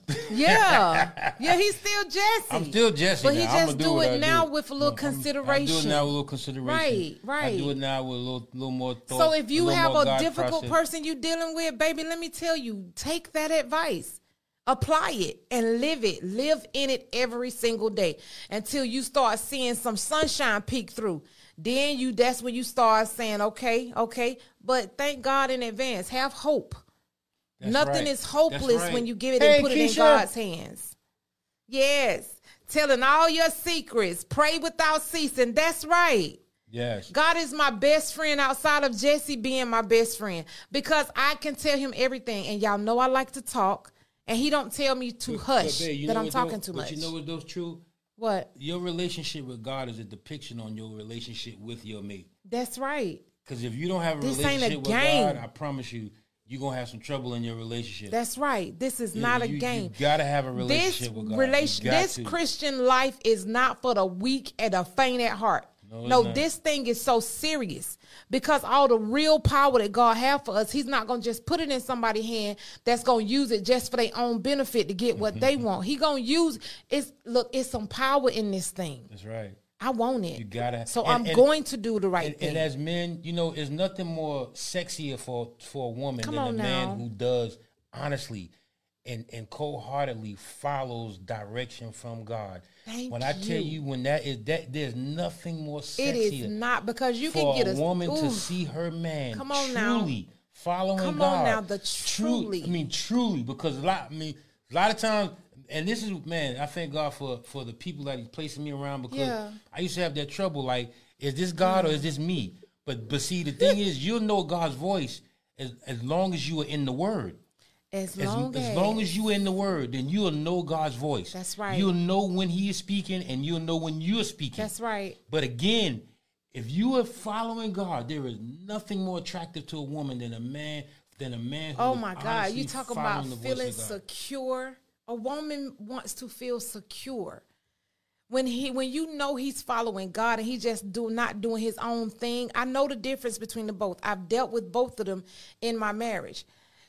Yeah. Yeah, he's still Jesse. I'm still Jesse But now. he I'ma just do do what it I now do. with a little I'm- consideration. I do it now with a little consideration. Right, right. I do it now with a little, little more thought. So if you little have more a God difficult process. person you're dealing with, baby, let me tell you, take that advice. Apply it and live it. Live in it every single day until you start seeing some sunshine peek through. Then you that's when you start saying, okay, okay. But thank God in advance. Have hope. That's Nothing right. is hopeless right. when you give it Hey, and put it in Keisha. God's hands. Yes. Telling all your secrets. Pray without ceasing. That's right. Yes. God is my best friend outside of Jesse being my best friend because I can tell him everything. And y'all know I like to talk. And he don't tell me to But- hush but, babe, you that know I'm what talking those, too but much. you know what those true? What? Your relationship with God is a depiction on your relationship with your mate. That's right. Because if you don't have a This ain't a relationship with game. God, I promise you, you're going to have some trouble in your relationship. That's right. This is You- not a you- game. You got to have a This relationship with God. relation, You got this to. Christian life is not for the weak and the faint at heart. No, it's No, not. this thing is so serious because all the real power that God have for us, he's not going to just put it in somebody's hand that's going to use it just for their own benefit to get what they want. He going to use it's look, it's some power in this thing. That's right. I want it. You gotta. So and- I'm and- going to do the right and, thing. and as men, you know, there's nothing more sexier for for a woman Come than a on man now. who does honestly and and cold-heartedly follows direction from God. Thank when I tell you. you, when that is that, there's nothing more sexier It is not because you for can get a woman to ooh. see her man Come on now. truly following Come God. on now, the True- truly. I mean, truly, because a lot. I mean, a lot of times. And this is, man, I thank God for, for the people that He's placing me around because Yeah. I used to have that trouble. Like, Is this God or is this me? But but see, the thing is, you'll know God's voice as, as long as you are in the Word. As long as, as, as long as you are in the Word, then you'll know God's voice. That's right. You'll know when He is speaking, and you'll know when you're speaking. That's right. But again, if you are following God, there is nothing more attractive to a woman than a man than a man. Who oh my God, you talk talk about feeling secure. A woman wants to feel secure. When he, when you know he's following God and he just do not doing his own thing, I know the difference between the both. I've dealt with both of them in my marriage.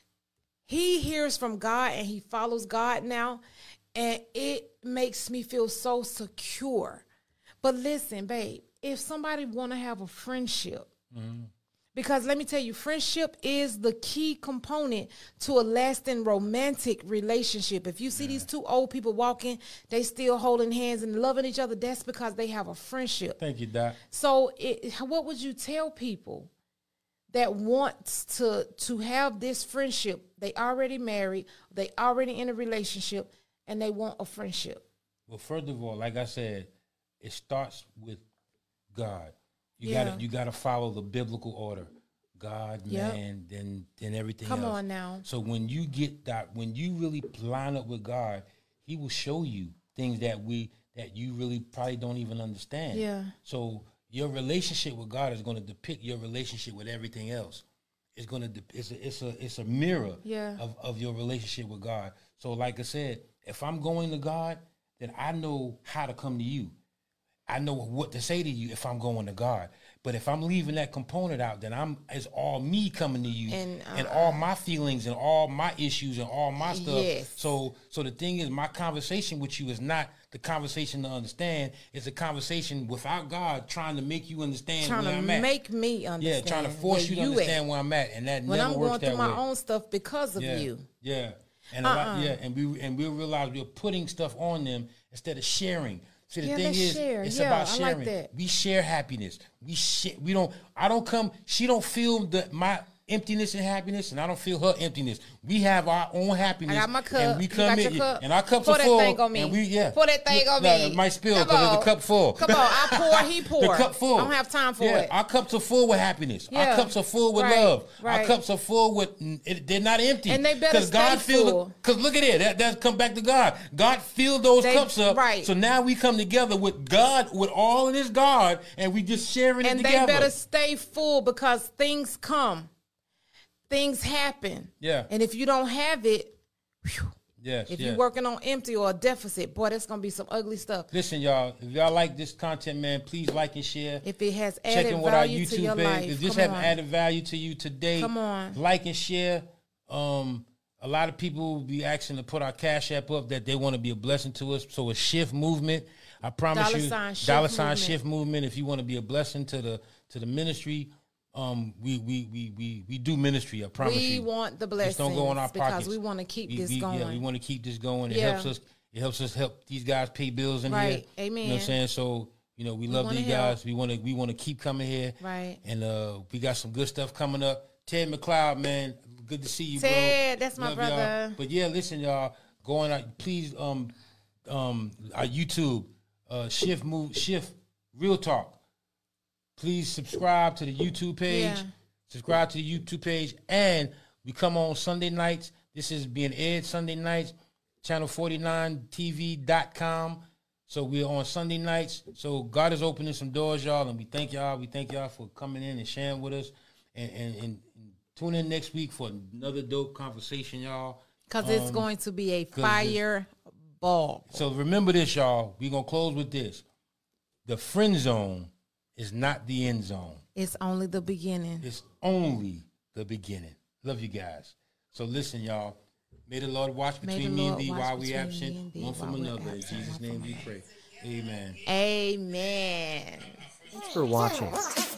He hears from God and he follows God now, and it makes me feel so secure. But listen, babe, if somebody want to have a friendship, mm-hmm. because let me tell you, friendship is the key component to a lasting romantic relationship. If you see yeah. these two old people walking, they still holding hands and loving each other, that's because they have a friendship. Thank you, Doc. So it, what would you tell people that wants to, to have this friendship? They already married, they already in a relationship, and they want a friendship. Well, first of all, like I said, it starts with God. You yeah. gotta you gotta follow the biblical order. God, yep. man, then then everything Come else. on now. So when you get that, when you really line up with God, He will show you things that we that you really probably don't even understand. Yeah. So your relationship with God is going to depict your relationship with everything else. It's going to de- it's a it's a it's a mirror yeah. of of your relationship with God. So like I said, if I'm going to God, then I know how to come to you. I know what to say to you if I'm going to God. But if I'm leaving that component out, then I'm it's all me coming to you and, uh, and all my feelings and all my issues and all my stuff. Yes. So so the thing is, my conversation with you is not the conversation to understand. It's a conversation without God trying to make you understand trying where to I'm at. make me understand. Yeah, trying to force you to you understand at. where I'm at, and that when never I'm works going through that my way. own stuff because of yeah, you. Yeah, and uh-uh. a lot, yeah, and we and we realize we're putting stuff on them instead of sharing. See, the yeah, thing is, share. it's yeah, about I sharing. like that. We share happiness. We share. We don't. I don't come. She don't feel the my emptiness and happiness, and I don't feel her emptiness. We have our own happiness. I got my cup. And we come you got in, your cup? and our cups Pour are that full. Thing on me. And we yeah. Pour that thing on no, me. It might spill because there's a cup full. Come on, I pour. He pour. The cup full. I don't have time for yeah, it. Our cups are full with happiness. Yeah. Our cups are full with right, love. right. Our cups are full with. It, they're not empty. And they better stay God full. Because look at it. That that come back to God. God filled those they, cups up. Right. So now we come together with God, with all of this God, and we just sharing it and together. And they better stay full because things come. Things happen. Yeah. And if you don't have it, whew, yes, if yes. you're working on empty or a deficit, boy, that's going to be some ugly stuff. Listen, y'all, if y'all like this content, man, please like and share. If it has added Checking with our value YouTube to your page. life, If this come have on. added value to you today, Come on. like and share. Um, a lot of people will be asking to put our Cash App up that they want to be a blessing to us. So a Shift Movement. I promise Dollar you, sign Shift dollar sign Movement. Shift Movement. If you want to be a blessing to the to the ministry, um, we we we we we do ministry. I promise we you. We want the blessings Just don't go in our because pockets. we want to keep we, this we, going. Yeah, we want to keep this going. It Yeah. helps us. It helps us help these guys pay bills in Right. here. Amen. You know what I'm saying? So you know we, We love wanna these help. guys. We want to we want to keep coming here. Right. And uh, we got some good stuff coming up. Ted McLeod, man, good to see you, bro. Ted, that's my Love brother. y'all. But yeah, listen, y'all, going out, please, um, um, our YouTube, uh, Shift Move, Shift Real Talk. Please subscribe to the YouTube page. Yeah. Subscribe to the YouTube page, and we come on Sunday nights. This is being aired Sunday nights, channel forty-nine T V dot com. So we're on Sunday nights. So God is opening some doors, y'all, and we thank y'all. We thank y'all for coming in and sharing with us. And, and, and tune in next week for another dope conversation, y'all. Because um, it's going to be a fire ball. So remember this, y'all. We're going to close with this. The friend zone is not the end zone. It's only the beginning. It's only the beginning. Love you guys. So listen, y'all. May the Lord watch May between the me Lord and thee watch while we between me absent, and thee one from while we're another. In absent, Jesus' one name from we another. pray. Amen. Amen. Thanks for watching.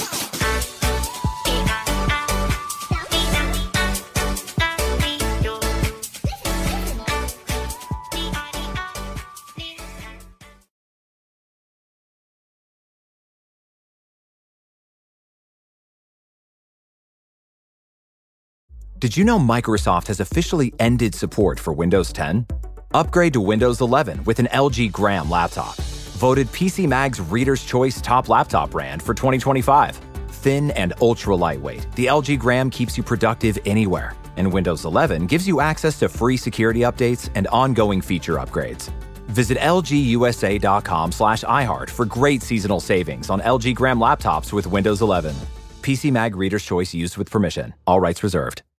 Did you know Microsoft has officially ended support for Windows ten? Upgrade to Windows eleven with an L G Gram laptop. Voted P C Mag's Reader's Choice Top Laptop Brand for twenty twenty-five. Thin and ultra lightweight, the L G Gram keeps you productive anywhere. And Windows eleven gives you access to free security updates and ongoing feature upgrades. Visit lgusa.com slash iHeart for great seasonal savings on L G Gram laptops with Windows eleven. P C Mag Reader's Choice used with permission. All rights reserved.